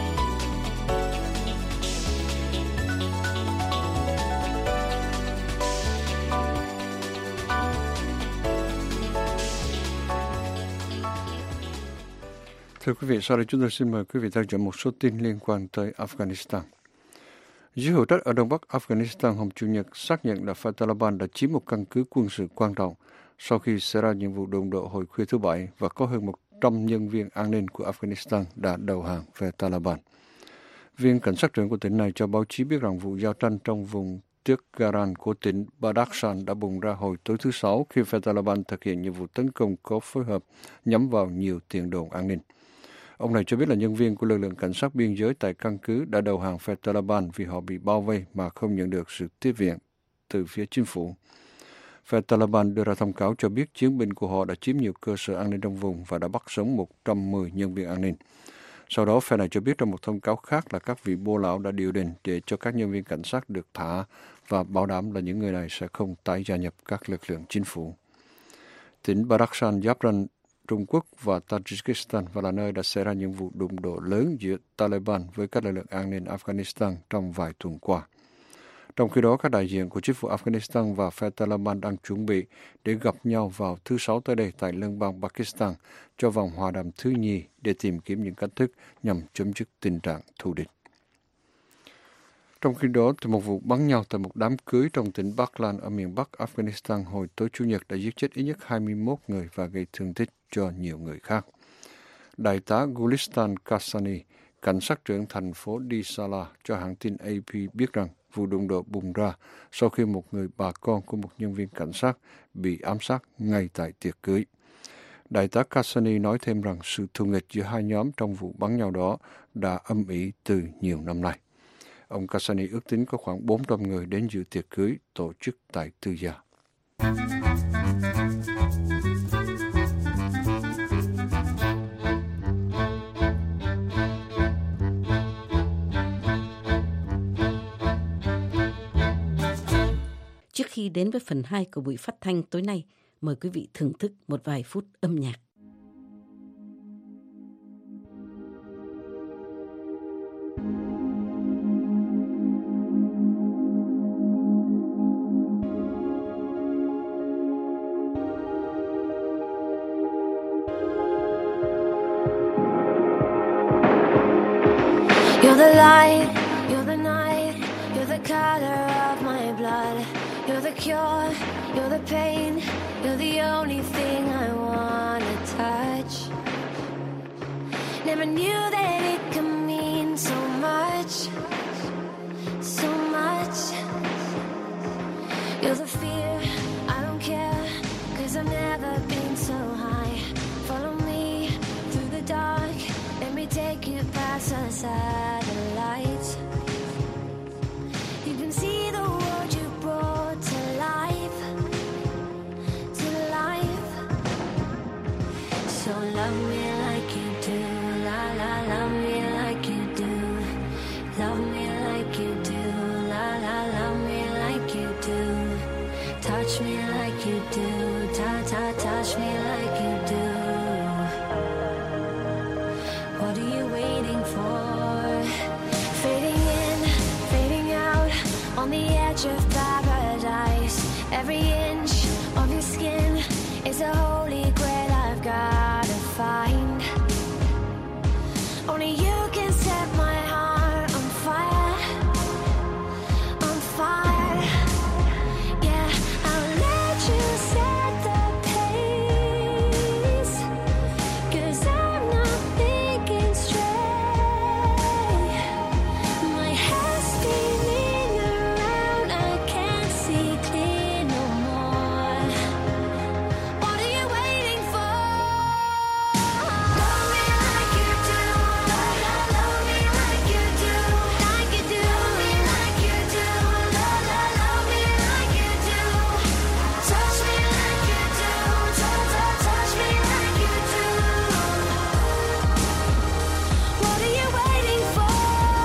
Thưa quý vị, sau đây chúng tôi xin mời quý vị theo dõi một số tin liên quan tới Afghanistan. Giới hữu trách ở Đông Bắc Afghanistan hôm Chủ nhật xác nhận là phe Taliban đã chiếm một căn cứ quân sự quan trọng sau khi xảy ra những vụ đụng độ hồi khuya thứ Bảy và có hơn một trăm nhân viên an ninh của Afghanistan đã đầu hàng phe Taliban. Viên cảnh sát trưởng của tỉnh này cho báo chí biết rằng vụ giao tranh trong vùng Tuggeran của tỉnh Badakhshan đã bùng ra hồi tối thứ Sáu khi phe Taliban thực hiện những vụ tấn công có phối hợp nhắm vào nhiều tiền đồn an ninh. Ông này cho biết là nhân viên của lực lượng cảnh sát biên giới tại căn cứ đã đầu hàng phe Taliban vì họ bị bao vây mà không nhận được sự tiếp viện từ phía chính phủ. Phe Taliban đưa ra thông cáo cho biết chiến binh của họ đã chiếm nhiều cơ sở an ninh trong vùng và đã bắt sống một trăm mười nhân viên an ninh. Sau đó, phe này cho biết trong một thông cáo khác là các vị bô lão đã điều đình để cho các nhân viên cảnh sát được thả và bảo đảm là những người này sẽ không tái gia nhập các lực lượng chính phủ. Tỉnh Badakhshan giáp ranh Trung Quốc và Tajikistan và là nơi đã xảy ra những vụ đụng độ lớn giữa Taliban với các lực lượng an ninh Afghanistan trong vài tuần qua. Trong khi đó, các đại diện của chính phủ Afghanistan và phe Taliban đang chuẩn bị để gặp nhau vào thứ Sáu tới đây tại liên bang Pakistan cho vòng hòa đàm thứ nhì để tìm kiếm những cách thức nhằm chấm dứt tình trạng thù địch. Trong khi đó, một vụ bắn nhau tại một đám cưới trong tỉnh Baghlan ở miền Bắc Afghanistan hồi tối Chủ nhật đã giết chết ít nhất hai mươi mốt người và gây thương tích cho nhiều người khác. Đại tá Gulistan Kasani, cảnh sát trưởng thành phố Disala, cho hãng tin a pê biết rằng vụ đụng độ bùng ra sau khi một người bà con của một nhân viên cảnh sát bị ám sát ngay tại tiệc cưới. Đại tá Kasani nói thêm rằng sự thù nghịch giữa hai nhóm trong vụ bắn nhau đó đã âm ỉ từ nhiều năm nay. Ông Kasani ước tính có khoảng bốn trăm người đến dự tiệc cưới tổ chức tại tư gia. Trước khi đến với phần hai của buổi phát thanh tối nay, mời quý vị thưởng thức một vài phút âm nhạc. You're the light, you're the night, you're the color of my blood. You're the cure, you're the pain, you're the only thing I wanna touch. Never knew that it could mean so much, so much. You're the fear, I don't care, 'cause I've never been so high. Follow me through the dark, let me take you past the satellites. You can see the world you brought to life, to life. So love me like you do, la la, love me like you do. Love me like you do, la la, love me like you do. Touch me like you do, ta ta, touch me like you do. What are you waiting for? Fading in, fading out, on the edge of paradise. Every inch of your skin is a holy grail I've gotta find. Only you can set my heart on fire, on fire. Yeah, I'll let you set the pace, 'cause I'm not thinking straight. My head's spinning around, I can't see clear no more. What are you waiting for? Love me like you do, love, love, love me like you do, like you do. Love me like you do, love, love, love me like you do. Touch me like you do, touch, touch, touch me like you do. What are you waiting for?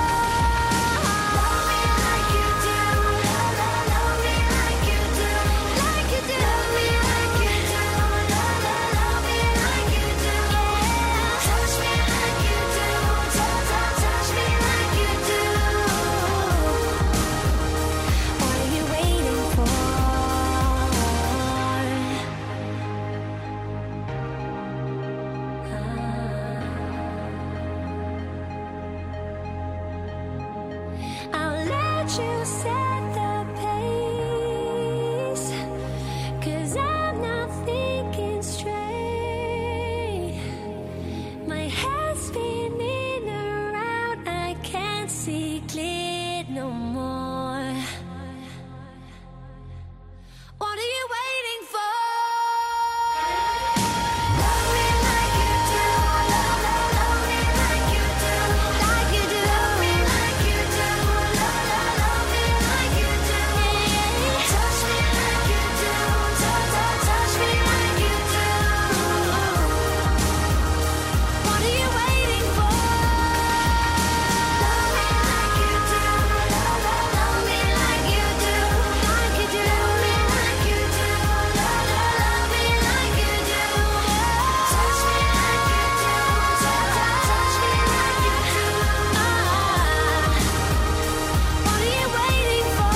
Love me like you do, love, love, love me like you do, like you do. Love me like you do, love, love, love me like you do. Touch me like you do, touch, touch, touch me like you do. What are you waiting for? I'll let you set the pace, 'cause I'm not thinking straight. My head's spinning around, I can't see clear no more. What are you waiting for? Love me like you do, love, love, love me like you do, like you do. Love me like you do, love, love, love me like you do. Touch me like you do, touch, touch, touch me like you do. What are you waiting for? Love me like you do, love, love, love me like you do, like you do. Love me like you do, love, love, love me like you do. Touch me like you do, touch, touch, touch me like you do. What are you waiting for?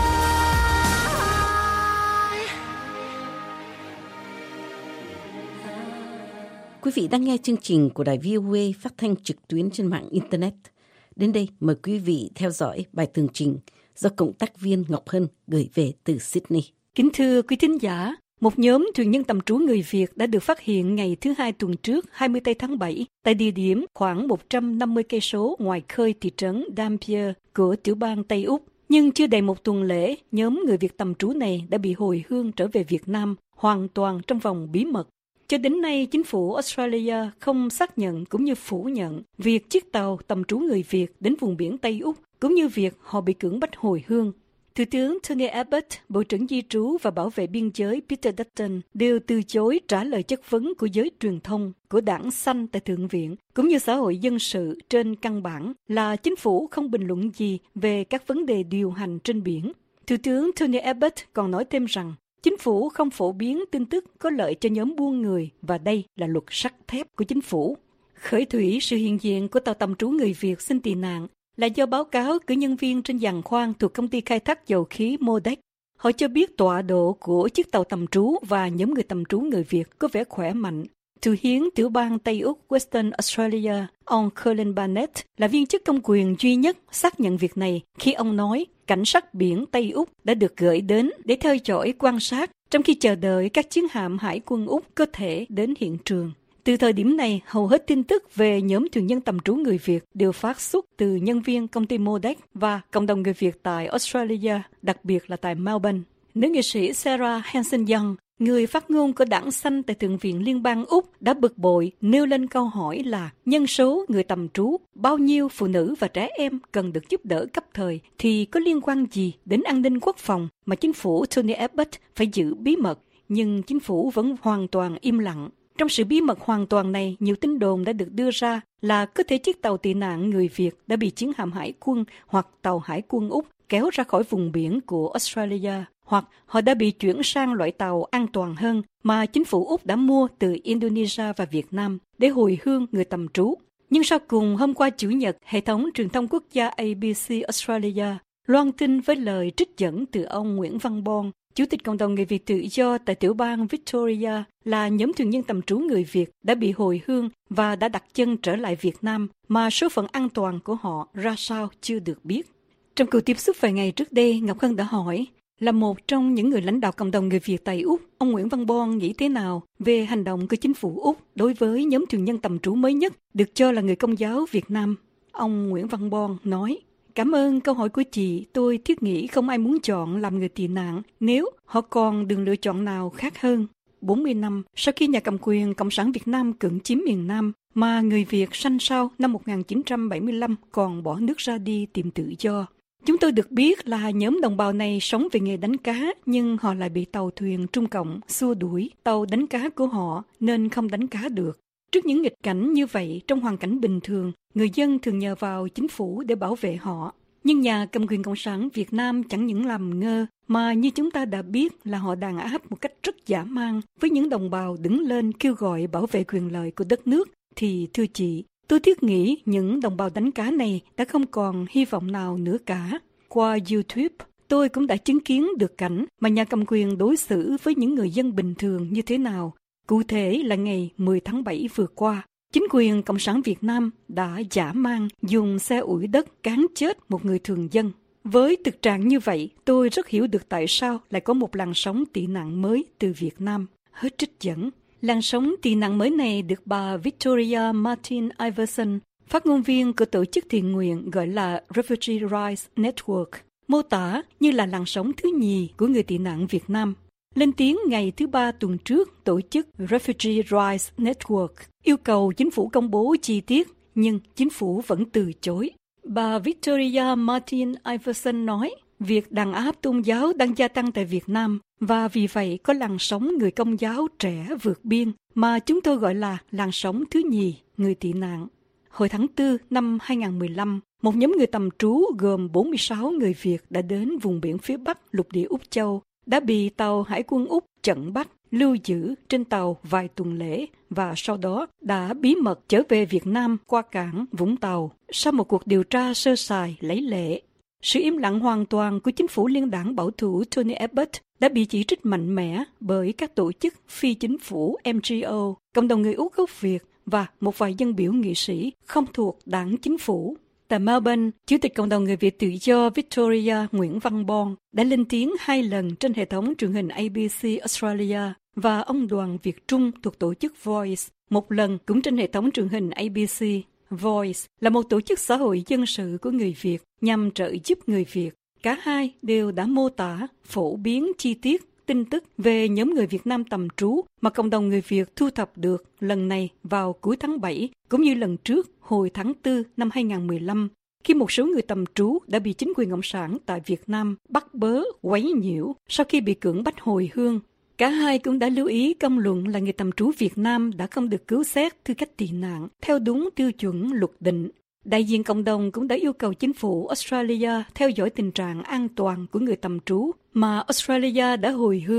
Quý vị đang nghe chương trình của Đài vê o a phát thanh trực tuyến trên mạng Internet. Đến đây mời quý vị theo dõi bài tường trình do cộng tác viên Ngọc Hân gửi về từ Sydney. Kính thưa quý thính giả, một nhóm thuyền nhân tạm trú người Việt đã được phát hiện ngày thứ Hai tuần trước, hai mươi tây tháng bảy, tại địa điểm khoảng một trăm năm mươi cây số ngoài khơi thị trấn Dampier của tiểu bang Tây Úc. Nhưng chưa đầy một tuần lễ, nhóm người Việt tạm trú này đã bị hồi hương trở về Việt Nam hoàn toàn trong vòng bí mật. Cho đến nay, chính phủ Australia không xác nhận cũng như phủ nhận việc chiếc tàu tạm trú người Việt đến vùng biển Tây Úc, cũng như việc họ bị cưỡng bách hồi hương. Thủ tướng Tony Abbott, Bộ trưởng Di trú và Bảo vệ Biên giới Peter Dutton đều từ chối trả lời chất vấn của giới truyền thông của đảng Xanh tại Thượng viện, cũng như xã hội dân sự trên căn bản là chính phủ không bình luận gì về các vấn đề điều hành trên biển. Thủ tướng Tony Abbott còn nói thêm rằng Chính phủ không phổ biến tin tức có lợi cho nhóm buôn người và đây là luật sắt thép của chính phủ. Khởi thủy sự hiện diện của tàu tạm trú người Việt xin tị nạn là do báo cáo của nhân viên trên giàn khoan thuộc công ty khai thác dầu khí Modex. Họ cho biết tọa độ của chiếc tàu tạm trú và nhóm người tạm trú người Việt có vẻ khỏe mạnh. Thủ hiến tiểu bang Tây Úc Western Australia, ông Colin Barnett là viên chức công quyền duy nhất xác nhận việc này khi ông nói cảnh sát biển Tây Úc đã được gửi đến để theo dõi quan sát trong khi chờ đợi các chiến hạm hải quân Úc có thể đến hiện trường. Từ thời điểm này, hầu hết tin tức về nhóm thuyền nhân tạm trú người Việt đều phát xuất từ nhân viên công ty Modex và cộng đồng người Việt tại Australia, đặc biệt là tại Melbourne. Nữ nghệ sĩ Sarah Hanson-Young, người phát ngôn của đảng Xanh tại Thượng viện Liên bang Úc đã bực bội nêu lên câu hỏi là nhân số người tạm trú, bao nhiêu phụ nữ và trẻ em cần được giúp đỡ cấp thời thì có liên quan gì đến an ninh quốc phòng mà chính phủ Tony Abbott phải giữ bí mật, nhưng chính phủ vẫn hoàn toàn im lặng. Trong sự bí mật hoàn toàn này, nhiều tin đồn đã được đưa ra là có thể chiếc tàu tị nạn người Việt đã bị chiến hạm hải quân hoặc tàu hải quân Úc kéo ra khỏi vùng biển của Australia, hoặc họ đã bị chuyển sang loại tàu an toàn hơn mà chính phủ Úc đã mua từ Indonesia và Việt Nam để hồi hương người tạm trú. Nhưng sau cùng hôm qua Chủ nhật, hệ thống truyền thông quốc gia A B C Australia loan tin với lời trích dẫn từ ông Nguyễn Văn Bon, Chủ tịch Cộng đồng Người Việt Tự do tại tiểu bang Victoria, là nhóm thuyền nhân tạm trú người Việt đã bị hồi hương và đã đặt chân trở lại Việt Nam, mà số phận an toàn của họ ra sao chưa được biết. Trong cuộc tiếp xúc vài ngày trước đây, Ngọc Hân đã hỏi, là một trong những người lãnh đạo cộng đồng người Việt tại Úc, ông Nguyễn Văn Bon nghĩ thế nào về hành động của chính phủ Úc đối với nhóm thuyền nhân tạm trú mới nhất được cho là người Công giáo Việt Nam? Ông Nguyễn Văn Bon nói, cảm ơn câu hỏi của chị, tôi thiết nghĩ không ai muốn chọn làm người tị nạn nếu họ còn đường lựa chọn nào khác hơn. bốn mươi năm sau khi nhà cầm quyền Cộng sản Việt Nam cưỡng chiếm miền Nam, mà người Việt sanh sau năm một nghìn chín trăm bảy mươi lăm còn bỏ nước ra đi tìm tự do. Chúng tôi được biết là nhóm đồng bào này sống về nghề đánh cá, nhưng họ lại bị tàu thuyền Trung Cộng xua đuổi tàu đánh cá của họ nên không đánh cá được. Trước những nghịch cảnh như vậy, trong hoàn cảnh bình thường, người dân thường nhờ vào chính phủ để bảo vệ họ. Nhưng nhà cầm quyền Cộng sản Việt Nam chẳng những làm ngơ, mà như chúng ta đã biết là họ đàn áp một cách rất dã man với những đồng bào đứng lên kêu gọi bảo vệ quyền lợi của đất nước. Thì thưa chị, tôi thiết nghĩ những đồng bào đánh cá này đã không còn hy vọng nào nữa cả. Qua YouTube, tôi cũng đã chứng kiến được cảnh mà nhà cầm quyền đối xử với những người dân bình thường như thế nào. Cụ thể là ngày mười tháng bảy vừa qua, chính quyền Cộng sản Việt Nam đã dã man dùng xe ủi đất cán chết một người thường dân. Với thực trạng như vậy, tôi rất hiểu được tại sao lại có một làn sóng tị nạn mới từ Việt Nam. Hết trích dẫn. Làn sóng tị nạn mới này được bà Victoria Martin Iverson, phát ngôn viên của tổ chức thiện nguyện gọi là Refugee Rights Network, mô tả như là làn sóng thứ nhì của người tị nạn Việt Nam. Lên tiếng ngày thứ ba tuần trước, tổ chức Refugee Rights Network yêu cầu chính phủ công bố chi tiết, nhưng chính phủ vẫn từ chối. Bà Victoria Martin Iverson nói, việc đàn áp tôn giáo đang gia tăng tại Việt Nam và vì vậy có làn sóng người Công giáo trẻ vượt biên mà chúng tôi gọi là làn sóng thứ nhì, người tị nạn. Hồi tháng tư năm hai nghìn không trăm mười lăm, một nhóm người tạm trú gồm bốn mươi sáu người Việt đã đến vùng biển phía Bắc lục địa Úc Châu, đã bị tàu Hải quân Úc chặn bắt, lưu giữ trên tàu vài tuần lễ và sau đó đã bí mật trở về Việt Nam qua cảng Vũng Tàu sau một cuộc điều tra sơ sài lấy lệ. Sự im lặng hoàn toàn của chính phủ liên đảng bảo thủ Tony Abbott đã bị chỉ trích mạnh mẽ bởi các tổ chức phi chính phủ N G O, cộng đồng người Úc gốc Việt và một vài dân biểu nghị sĩ không thuộc đảng chính phủ. Tại Melbourne, Chủ tịch Cộng đồng Người Việt Tự do Victoria Nguyễn Văn Bon đã lên tiếng hai lần trên hệ thống truyền hình A B C Australia và ông Đoàn Việt Trung thuộc tổ chức Voice, một lần cũng trên hệ thống truyền hình A B C. Voice là một tổ chức xã hội dân sự của người Việt nhằm trợ giúp người Việt. Cả hai đều đã mô tả, phổ biến chi tiết tin tức về nhóm người Việt Nam tạm trú mà cộng đồng người Việt thu thập được lần này vào cuối tháng bảy, cũng như lần trước hồi tháng tư năm hai nghìn không trăm mười lăm, khi một số người tạm trú đã bị chính quyền Cộng sản tại Việt Nam bắt bớ, quấy nhiễu sau khi bị cưỡng bách hồi hương. Cả hai cũng đã lưu ý công luận là người tạm trú Việt Nam đã không được cứu xét tư cách tị nạn theo đúng tiêu chuẩn luật định. Đại diện cộng đồng cũng đã yêu cầu chính phủ Australia theo dõi tình trạng an toàn của người tạm trú mà Australia đã hồi hương.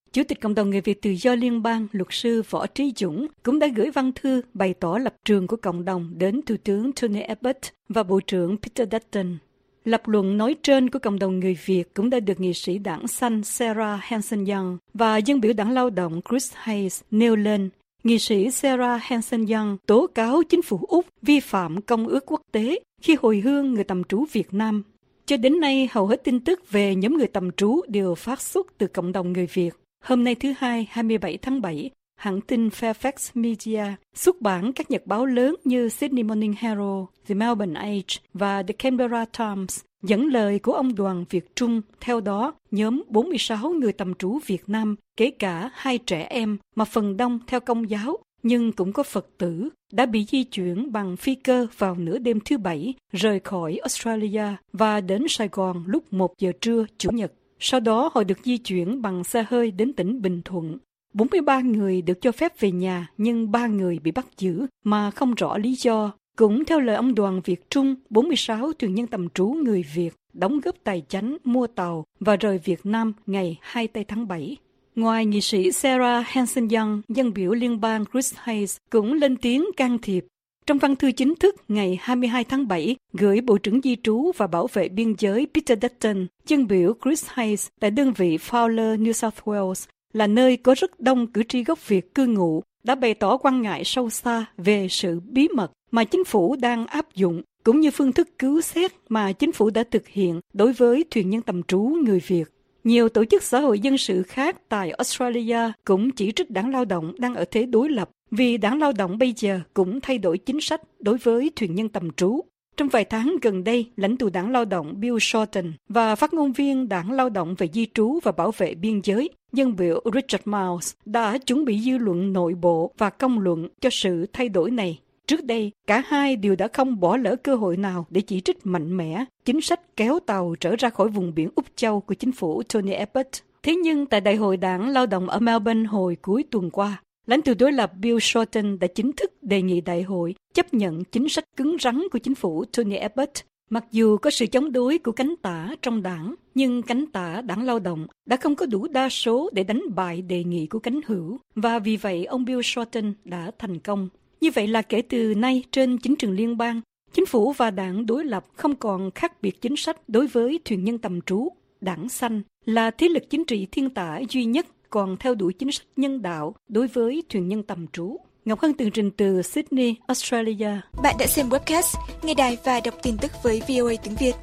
Chủ tịch Cộng đồng Người Việt Tự do Liên bang, luật sư Võ Trí Dũng cũng đã gửi văn thư bày tỏ lập trường của cộng đồng đến Thủ tướng Tony Abbott và Bộ trưởng Peter Dutton. Lập luận nói trên của cộng đồng người Việt cũng đã được nghị sĩ đảng xanh Sarah Hanson-Young và dân biểu đảng lao động Chris Hayes nêu lên. Nghị sĩ Sarah Hanson-Young tố cáo chính phủ Úc vi phạm công ước quốc tế khi hồi hương người tạm trú Việt Nam. Cho đến nay, hầu hết tin tức về nhóm người tạm trú đều phát xuất từ cộng đồng người Việt. Hôm nay thứ Hai, hai mươi bảy tháng bảy, hãng tin Fairfax Media xuất bản các nhật báo lớn như Sydney Morning Herald, The Melbourne Age và The Canberra Times dẫn lời của ông Đoàn Việt Trung. Theo đó, nhóm bốn mươi sáu người tạm trú Việt Nam, kể cả hai trẻ em mà phần đông theo Công giáo, nhưng cũng có Phật tử, đã bị di chuyển bằng phi cơ vào nửa đêm thứ Bảy, rời khỏi Australia và đến Sài Gòn lúc một giờ trưa Chủ nhật. Sau đó họ được di chuyển bằng xe hơi đến tỉnh Bình Thuận. bốn mươi ba người được cho phép về nhà, nhưng ba người bị bắt giữ mà không rõ lý do. Cũng theo lời ông Đoàn Việt Trung, bốn mươi sáu thuyền nhân tạm trú người Việt đóng góp tài chánh mua tàu và rời Việt Nam ngày hai mươi tháng bảy. Ngoài nghị sĩ Sarah Hanson-Young, dân biểu liên bang Chris Hayes cũng lên tiếng can thiệp. Trong văn thư chính thức ngày hai mươi hai tháng bảy gửi Bộ trưởng Di trú và Bảo vệ Biên giới Peter Dutton, dân biểu Chris Hayes tại đơn vị Fowler, New South Wales, là nơi có rất đông cử tri gốc Việt cư ngụ, đã bày tỏ quan ngại sâu xa về sự bí mật mà chính phủ đang áp dụng, cũng như phương thức cứu xét mà chính phủ đã thực hiện đối với thuyền nhân tạm trú người Việt. Nhiều tổ chức xã hội dân sự khác tại Australia cũng chỉ trích đảng lao động đang ở thế đối lập, vì đảng lao động bây giờ cũng thay đổi chính sách đối với thuyền nhân tạm trú. Trong vài tháng gần đây, lãnh tụ đảng lao động Bill Shorten và phát ngôn viên đảng lao động về di trú và bảo vệ biên giới, dân biểu Richard Miles, đã chuẩn bị dư luận nội bộ và công luận cho sự thay đổi này. Trước đây, cả hai đều đã không bỏ lỡ cơ hội nào để chỉ trích mạnh mẽ chính sách kéo tàu trở ra khỏi vùng biển Úc Châu của chính phủ Tony Abbott. Thế nhưng tại Đại hội đảng lao động ở Melbourne hồi cuối tuần qua, lãnh tụ đối lập Bill Shorten đã chính thức đề nghị đại hội chấp nhận chính sách cứng rắn của chính phủ Tony Abbott. Mặc dù có sự chống đối của cánh tả trong đảng, nhưng cánh tả đảng lao động đã không có đủ đa số để đánh bại đề nghị của cánh hữu, và vì vậy ông Bill Shorten đã thành công. Như vậy là kể từ nay trên chính trường liên bang, chính phủ và đảng đối lập không còn khác biệt chính sách đối với thuyền nhân tạm trú. Đảng Xanh là thế lực chính trị thiên tả duy nhất còn theo đuổi chính sách nhân đạo đối với thuyền nhân tạm trú. Ngọc Hân tường trình từ Sydney, Australia. Bạn đã xem webcast, nghe đài và đọc tin tức với vê o a tiếng Việt.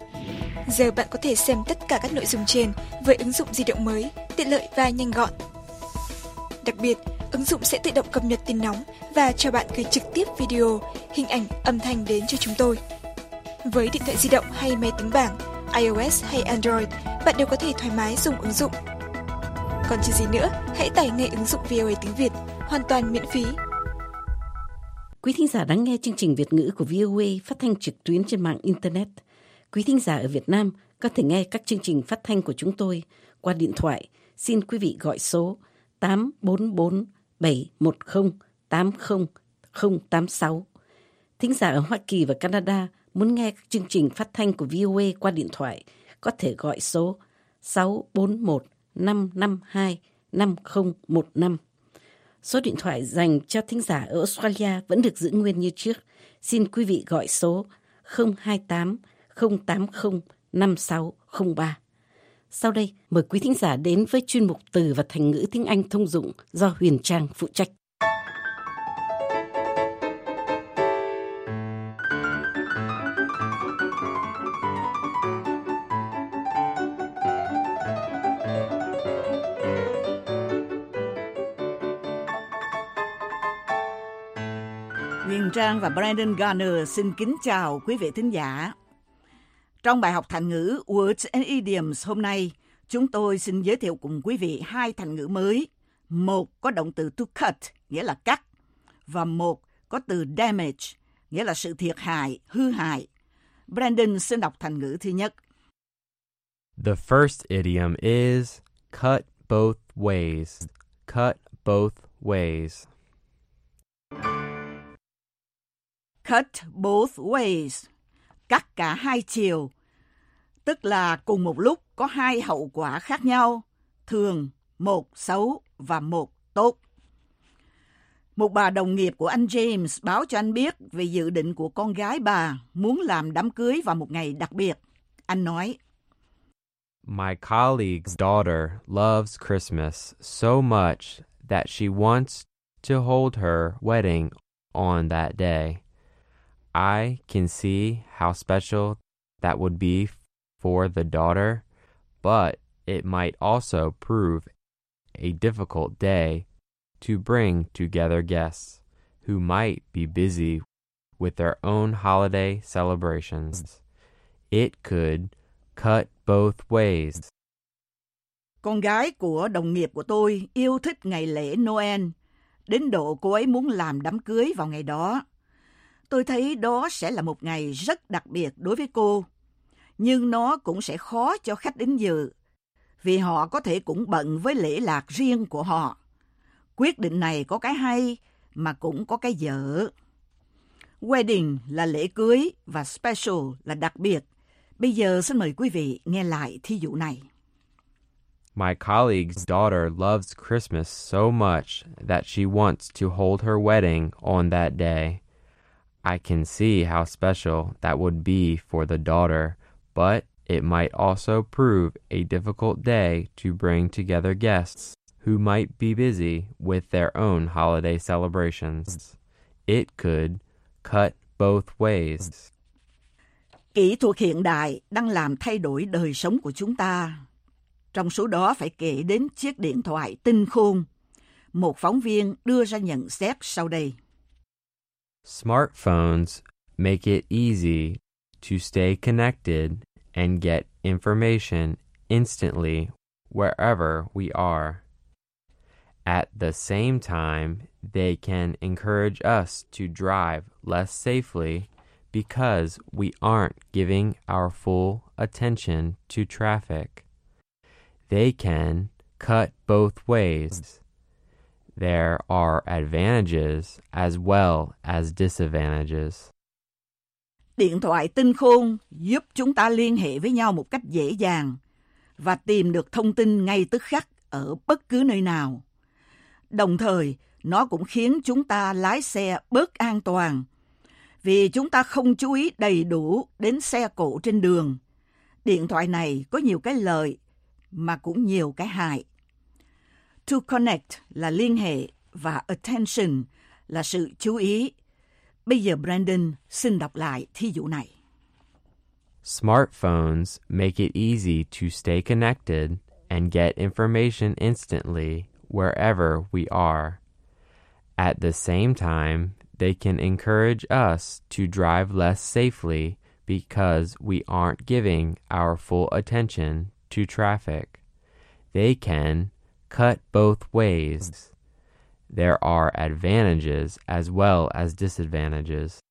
Giờ bạn có thể xem tất cả các nội dung trên với ứng dụng di động mới, tiện lợi và nhanh gọn. Đặc biệt, ứng dụng sẽ tự động cập nhật tin nóng và cho bạn gửi trực tiếp video, hình ảnh, âm thanh đến cho chúng tôi. Với điện thoại di động hay máy tính bảng, iOS hay Android, bạn đều có thể thoải mái dùng ứng dụng. Còn chờ gì nữa, hãy tải ngay ứng dụng vê o a tiếng Việt, hoàn toàn miễn phí. Quý thính giả đang nghe chương trình Việt ngữ của vê o a phát thanh trực tuyến trên mạng Internet. Quý thính giả ở Việt Nam có thể nghe các chương trình phát thanh của chúng tôi qua điện thoại. Xin quý vị gọi số tám bốn bốn bảy một không tám không không tám sáu. Thính giả ở Hoa Kỳ và Canada muốn nghe các chương trình phát thanh của vê o a qua điện thoại có thể gọi số sáu bốn một năm năm hai năm không một năm. Số điện thoại dành cho thính giả ở Australia vẫn được giữ nguyên như trước. Xin quý vị gọi số không hai tám không tám không năm sáu không ba. Sau đây, mời quý thính giả đến với chuyên mục từ và thành ngữ tiếng Anh thông dụng do Huyền Trang phụ trách. Huyền Trang và Brandon Garner xin kính chào quý vị thính giả. Trong bài học thành ngữ Words and Idioms hôm nay, chúng tôi xin giới thiệu cùng quý vị hai thành ngữ mới. Một có động từ to cut, nghĩa là cắt, và một có từ damage, nghĩa là sự thiệt hại, hư hại. Brandon xin đọc thành ngữ thứ nhất. The first idiom is cut both ways. Cut both ways. Cut both ways, cắt cả hai chiều, tức là cùng một lúc có hai hậu quả khác nhau, thường một xấu và một tốt. Một bà đồng nghiệp của anh James báo cho anh biết về dự định của con gái bà muốn làm đám cưới vào một ngày đặc biệt. Anh nói, My colleague's daughter loves Christmas so much that she wants to hold her wedding on that day. I can see how special that would be for the daughter, but it might also prove a difficult day to bring together guests who might be busy with their own holiday celebrations. It could cut both ways. Con gái của đồng nghiệp của tôi yêu thích ngày lễ Noel, đến độ cô ấy muốn làm đám cưới vào ngày đó. Tôi thấy đó sẽ là một ngày rất đặc biệt đối với cô, nhưng nó cũng sẽ khó cho khách đến dự, vì họ có thể cũng bận với lễ lạc riêng của họ. Quyết định này có cái hay mà cũng có cái dở. Wedding là lễ cưới và special là đặc biệt. Bây giờ xin mời quý vị nghe lại thí dụ này. My colleague's daughter loves Christmas so much that she wants to hold her wedding on that day. I can see how special that would be for the daughter, but it might also prove a difficult day to bring together guests who might be busy with their own holiday celebrations. It could cut both ways. Kỹ thuật hiện đại đang làm thay đổi đời sống của chúng ta. Trong số đó phải kể đến chiếc điện thoại tinh khôn. Một phóng viên đưa ra nhận xét sau đây. Smartphones make it easy to stay connected and get information instantly wherever we are. At the same time, they can encourage us to drive less safely because we aren't giving our full attention to traffic. They can cut both ways. There are advantages as well as disadvantages. Điện thoại tinh khôn giúp chúng ta liên hệ với nhau một cách dễ dàng và tìm được thông tin ngay tức khắc ở bất cứ nơi nào. Đồng thời, nó cũng khiến chúng ta lái xe bớt an toàn vì chúng ta không chú ý đầy đủ đến xe cộ trên đường. Điện thoại này có nhiều cái lợi mà cũng nhiều cái hại. To connect là liên hệ và attention là sự chú ý. Bây giờ Brandon xin đọc lại thí dụ này. Smartphones make it easy to stay connected and get information instantly wherever we are. At the same time, they can encourage us to drive less safely because we aren't giving our full attention to traffic. They can cut both ways. There are advantages as well as disadvantages.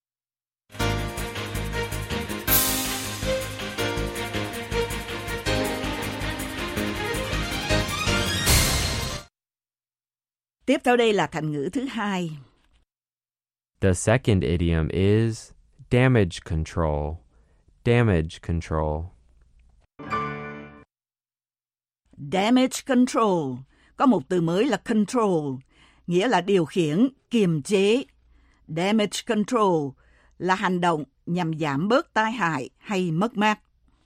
Tiếp theo đây là thành ngữ thứ hai. The second idiom is damage control. Damage control. Damage control. Có một từ mới là control, nghĩa là điều khiển, kiềm chế. Damage control là hành động nhằm giảm bớt tai hại hay mất mát.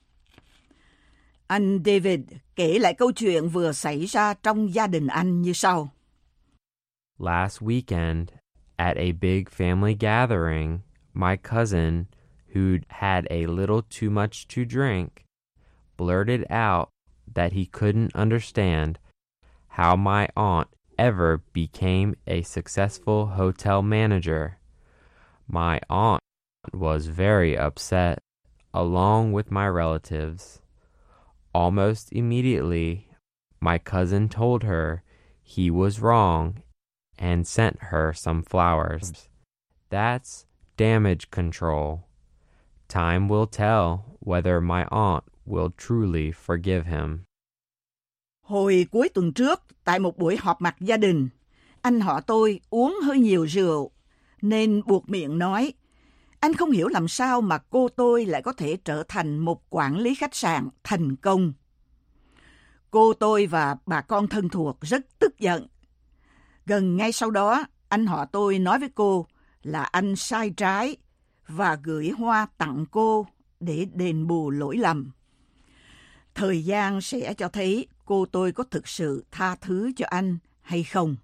Anh David kể lại câu chuyện vừa xảy ra trong gia đình anh như sau. Last weekend, at a big family gathering, my cousin, who'd had a little too much to drink, blurted out that he couldn't understand how my aunt ever became a successful hotel manager. My aunt was very upset, along with my relatives. Almost immediately, my cousin told her he was wrong and sent her some flowers. That's damage control. Time will tell whether my aunt will truly forgive him. Hồi cuối tuần trước, tại một buổi họp mặt gia đình, anh họ tôi uống hơi nhiều rượu, nên buột miệng nói, anh không hiểu làm sao mà cô tôi lại có thể trở thành một quản lý khách sạn thành công. Cô tôi và bà con thân thuộc rất tức giận. Gần ngay sau đó, anh họ tôi nói với cô là anh sai trái và gửi hoa tặng cô để đền bù lỗi lầm. Thời gian sẽ cho thấy cô tôi có thực sự tha thứ cho anh hay không.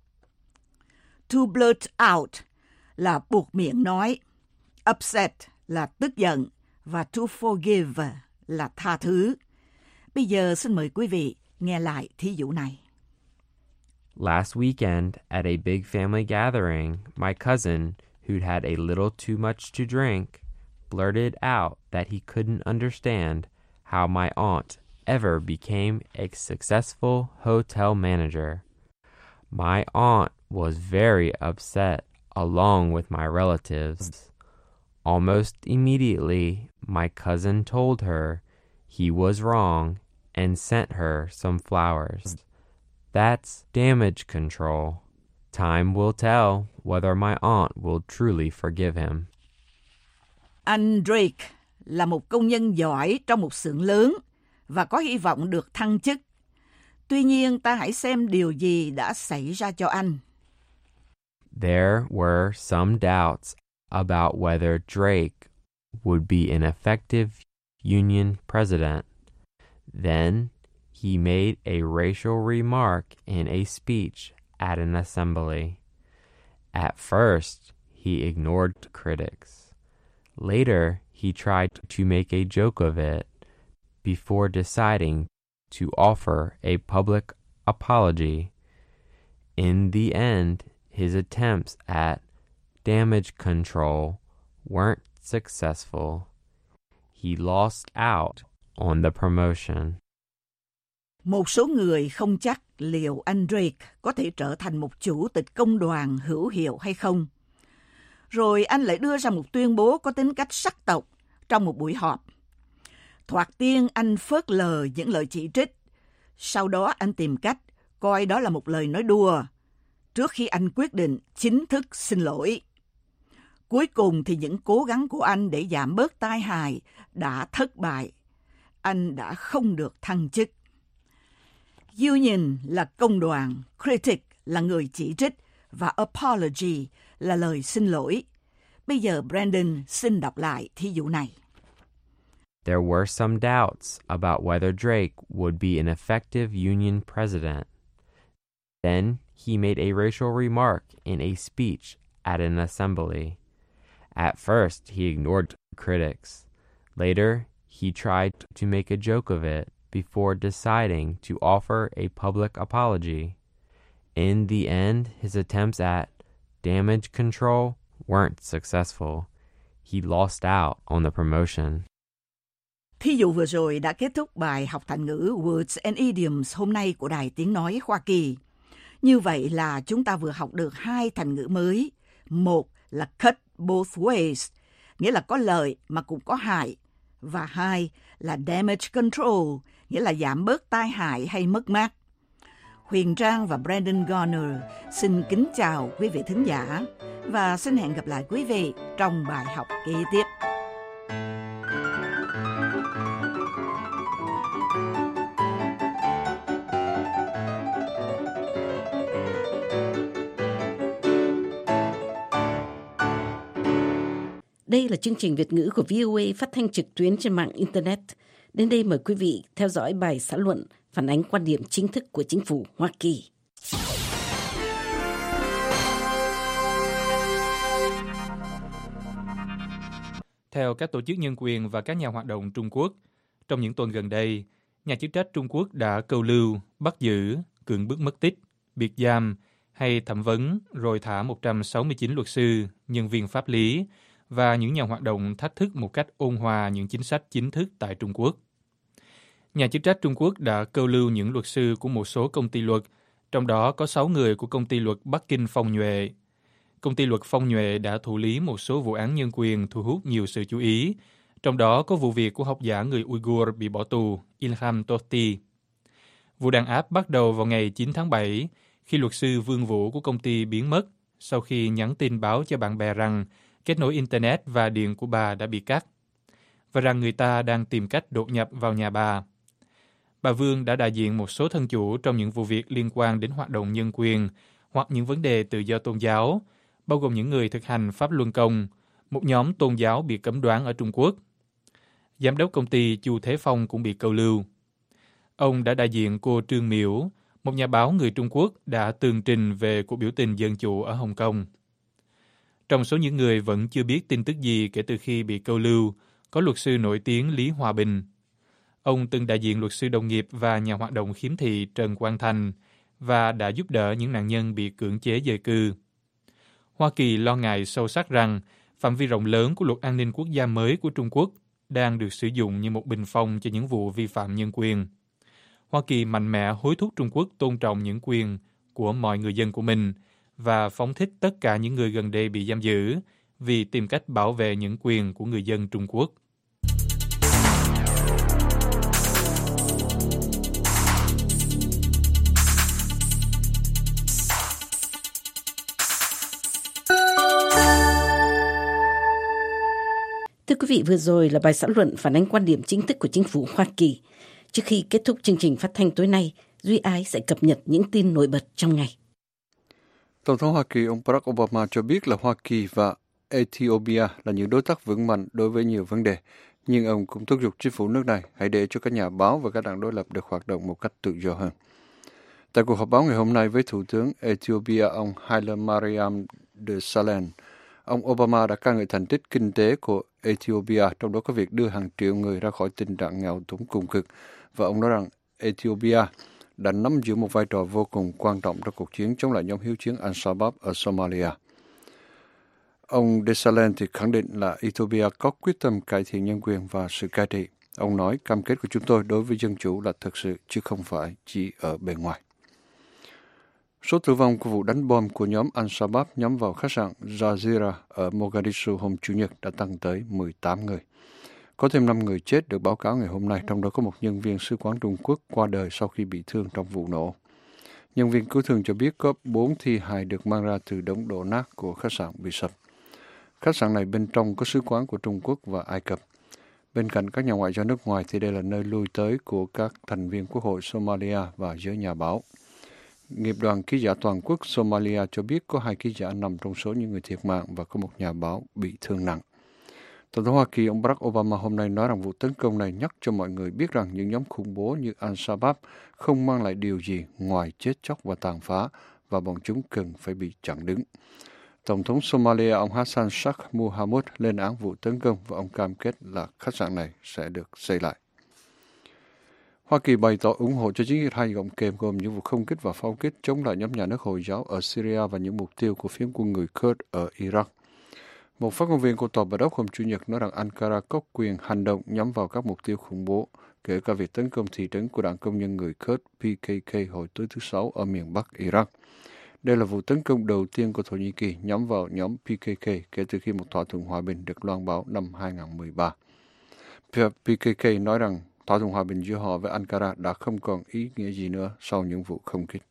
To blurt out là buộc miệng nói, upset là tức giận và to forgive là tha thứ. Bây giờ xin mời quý vị nghe lại thí dụ này. Last weekend, at a big family gathering, my cousin, who'd had a little too much to drink, blurted out that he couldn't understand how my aunt ever became a successful hotel manager. My aunt was very upset, along with my relatives. Almost immediately, my cousin told her he was wrong and sent her some flowers. That's damage control. Time will tell whether my aunt will truly forgive him. Anh Drake là một công nhân giỏi trong một xưởng lớn và có hy vọng được thăng chức. Tuy nhiên, ta hãy xem điều gì đã xảy ra cho anh. There were some doubts about whether Drake would be an effective union president. Then he made a racial remark in a speech at an assembly. At first, he ignored critics. Later, he tried to make a joke of it before deciding to offer a public apology. In the end, his attempts at damage control weren't successful. He lost out on the promotion. Một số người không chắc liệu anh Drake có thể trở thành một chủ tịch công đoàn hữu hiệu hay không. Rồi anh lại đưa ra một tuyên bố có tính cách sắc tộc trong một buổi họp. Thoạt tiên anh phớt lờ những lời chỉ trích. Sau đó anh tìm cách coi đó là một lời nói đùa, trước khi anh quyết định chính thức xin lỗi. Cuối cùng thì những cố gắng của anh để giảm bớt tai hại đã thất bại. Anh đã không được thăng chức. Union là công đoàn, critic là người chỉ trích và apology là lời xin lỗi. Bây giờ Brandon xin đọc lại thí dụ này. There were some doubts about whether Drake would be an effective union president. Then he made a racial remark in a speech at an assembly. At first, he ignored critics. Later, he tried to make a joke of it before deciding to offer a public apology. In the end, his attempts at damage control weren't successful. He lost out on the promotion. Thí dụ vừa rồi đã kết thúc bài học thành ngữ Words and Idioms hôm nay của Đài Tiếng Nói Hoa Kỳ. Như vậy là chúng ta vừa học được hai thành ngữ mới. Một là cut both ways, nghĩa là có lợi mà cũng có hại. Và hai là damage control, nghĩa là giảm bớt tai hại hay mất mát. Huyền Trang và Brandon Garner xin kính chào quý vị thính giả và xin hẹn gặp lại quý vị trong bài học kế tiếp. Đây là chương trình Việt ngữ của vê o a phát thanh trực tuyến trên mạng Internet. Đến đây mời quý vị theo dõi bài xã luận phản ánh quan điểm chính thức của chính phủ Hoa Kỳ. Theo các tổ chức nhân quyền và các nhà hoạt động Trung Quốc, trong những tuần gần đây, nhà chức trách Trung Quốc đã câu lưu, bắt giữ, cưỡng bức mất tích, biệt giam hay thẩm vấn rồi thả một trăm sáu mươi chín luật sư, nhân viên pháp lý và những nhà hoạt động thách thức một cách ôn hòa những chính sách chính thức tại Trung Quốc. Nhà chức trách Trung Quốc đã câu lưu những luật sư của một số công ty luật, trong đó có sáu người của công ty luật Bắc Kinh Phong Nhuệ. Công ty luật Phong Nhuệ đã thụ lý một số vụ án nhân quyền thu hút nhiều sự chú ý, trong đó có vụ việc của học giả người Uyghur bị bỏ tù Ilham Tohti. Vụ đàn áp bắt đầu vào ngày chín tháng bảy, khi luật sư Vương Vũ của công ty biến mất sau khi nhắn tin báo cho bạn bè rằng kết nối Internet và điện của bà đã bị cắt, và rằng người ta đang tìm cách đột nhập vào nhà bà. bà Vương đã đại diện một số thân chủ trong những vụ việc liên quan đến hoạt động nhân quyền hoặc những vấn đề tự do tôn giáo, bao gồm những người thực hành pháp luân công, một nhóm tôn giáo bị cấm đoán ở Trung Quốc. Giám đốc công ty Chu Thế Phong cũng bị câu lưu. Ông đã đại diện cô Trương Miểu, một nhà báo người Trung Quốc đã tường trình về cuộc biểu tình dân chủ ở Hồng Kông. Trong số những người vẫn chưa biết tin tức gì kể từ khi bị câu lưu, có luật sư nổi tiếng Lý Hòa Bình. Ông từng đại diện luật sư đồng nghiệp và nhà hoạt động khiếm thị Trần Quang Thành và đã giúp đỡ những nạn nhân bị cưỡng chế dời cư. Hoa Kỳ lo ngại sâu sắc rằng phạm vi rộng lớn của luật an ninh quốc gia mới của Trung Quốc đang được sử dụng như một bình phong cho những vụ vi phạm nhân quyền. Hoa Kỳ mạnh mẽ hối thúc Trung Quốc tôn trọng những quyền của mọi người dân của mình và phóng thích tất cả những người gần đây bị giam giữ vì tìm cách bảo vệ những quyền của người dân Trung Quốc. Thưa quý vị, vừa rồi là bài xã luận phản ánh quan điểm chính thức của chính phủ Hoa Kỳ. Trước khi kết thúc chương trình phát thanh tối nay, Duy Ái sẽ cập nhật những tin nổi bật trong ngày. Tổng thống Hoa Kỳ ông Barack Obama cho biết là Hoa Kỳ và Ethiopia là những đối tác vững mạnh đối với nhiều vấn đề, nhưng ông cũng thúc giục chính phủ nước này hãy để cho các nhà báo và các đảng đối lập được hoạt động một cách tự do hơn. Tại cuộc họp báo ngày hôm nay với Thủ tướng Ethiopia ông Haile Mariam Desalegn, ông Obama đã ca ngợi thành tích kinh tế của Ethiopia, trong đó có việc đưa hàng triệu người ra khỏi tình trạng nghèo túng cùng cực, và ông nói rằng Ethiopia đã nắm giữ một vai trò vô cùng quan trọng trong cuộc chiến chống lại nhóm hiếu chiến Al-Shabaab ở Somalia. Ông Desalegn thì khẳng định là Ethiopia có quyết tâm cải thiện nhân quyền và sự cai trị. Ông nói cam kết của chúng tôi đối với dân chủ là thực sự chứ không phải chỉ ở bề ngoài. Số tử vong của vụ đánh bom của nhóm Al-Shabaab nhắm vào khách sạn Jazeera ở Mogadishu hôm Chủ nhật đã tăng tới mười tám người. Có thêm năm người chết được báo cáo ngày hôm nay, trong đó có một nhân viên sứ quán Trung Quốc qua đời sau khi bị thương trong vụ nổ. Nhân viên cứu thương cho biết có bốn thi hài được mang ra từ đống đổ nát của khách sạn bị sập. Khách sạn này bên trong có sứ quán của Trung Quốc và Ai Cập. Bên cạnh các nhà ngoại giao nước ngoài thì đây là nơi lui tới của các thành viên Quốc hội Somalia và giới nhà báo. Nghiệp đoàn ký giả toàn quốc Somalia cho biết có hai ký giả nằm trong số những người thiệt mạng và có một nhà báo bị thương nặng. Tổng thống Hoa Kỳ ông Barack Obama hôm nay nói rằng vụ tấn công này nhắc cho mọi người biết rằng những nhóm khủng bố như Al-Shabaab không mang lại điều gì ngoài chết chóc và tàn phá, và bọn chúng cần phải bị chặn đứng. Tổng thống Somalia ông Hassan Sheikh Mohamud lên án vụ tấn công và ông cam kết là khách sạn này sẽ được xây lại. Hoa Kỳ bày tỏ ủng hộ cho chiến dịch hành động kèm gồm những vụ không kích và pháo kích chống lại nhóm nhà nước Hồi giáo ở Syria và những mục tiêu của phiến quân người Kurd ở Iraq. Một phát ngôn viên của Tòa Bạch Ốc hôm Chủ nhật nói rằng Ankara có quyền hành động nhắm vào các mục tiêu khủng bố, kể cả việc tấn công thị trấn của đảng công nhân người Kurd P K K hồi tối thứ Sáu ở miền Bắc Iraq. Đây là vụ tấn công đầu tiên của Thổ Nhĩ Kỳ nhắm vào nhóm P K K kể từ khi một thỏa thuận hòa bình được loan báo năm hai nghìn không trăm mười ba. P K K nói rằng thỏa thuận hòa bình giữa họ với Ankara đã không còn ý nghĩa gì nữa sau những vụ không kích.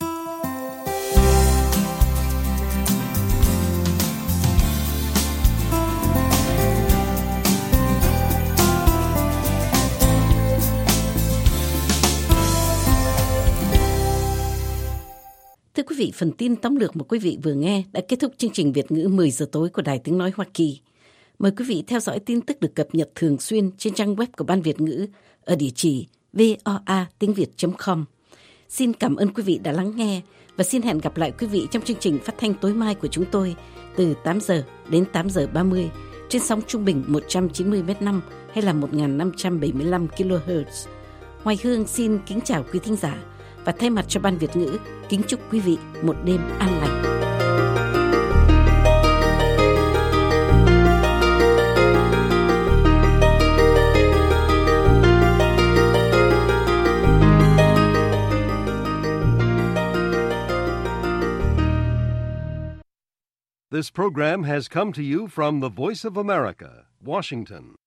Thưa quý vị, phần tin tóm lược mà quý vị vừa nghe đã kết thúc chương trình Việt ngữ mười giờ tối của Đài Tiếng Nói Hoa Kỳ. Mời quý vị theo dõi tin tức được cập nhật thường xuyên trên trang web của Ban Việt ngữ ở địa chỉ voa tiếng việt chấm com. Xin cảm ơn quý vị đã lắng nghe và xin hẹn gặp lại quý vị trong chương trình phát thanh tối mai của chúng tôi từ tám giờ đến tám giờ ba mươi trên sóng trung bình một trăm chín mươi mét năm hay là một nghìn năm trăm bảy mươi lăm ki lô héc. Hoài Hương xin kính chào quý thính giả và thay mặt cho Ban Việt ngữ kính chúc quý vị một đêm an lành. This program has come to you from the Voice of America, Washington.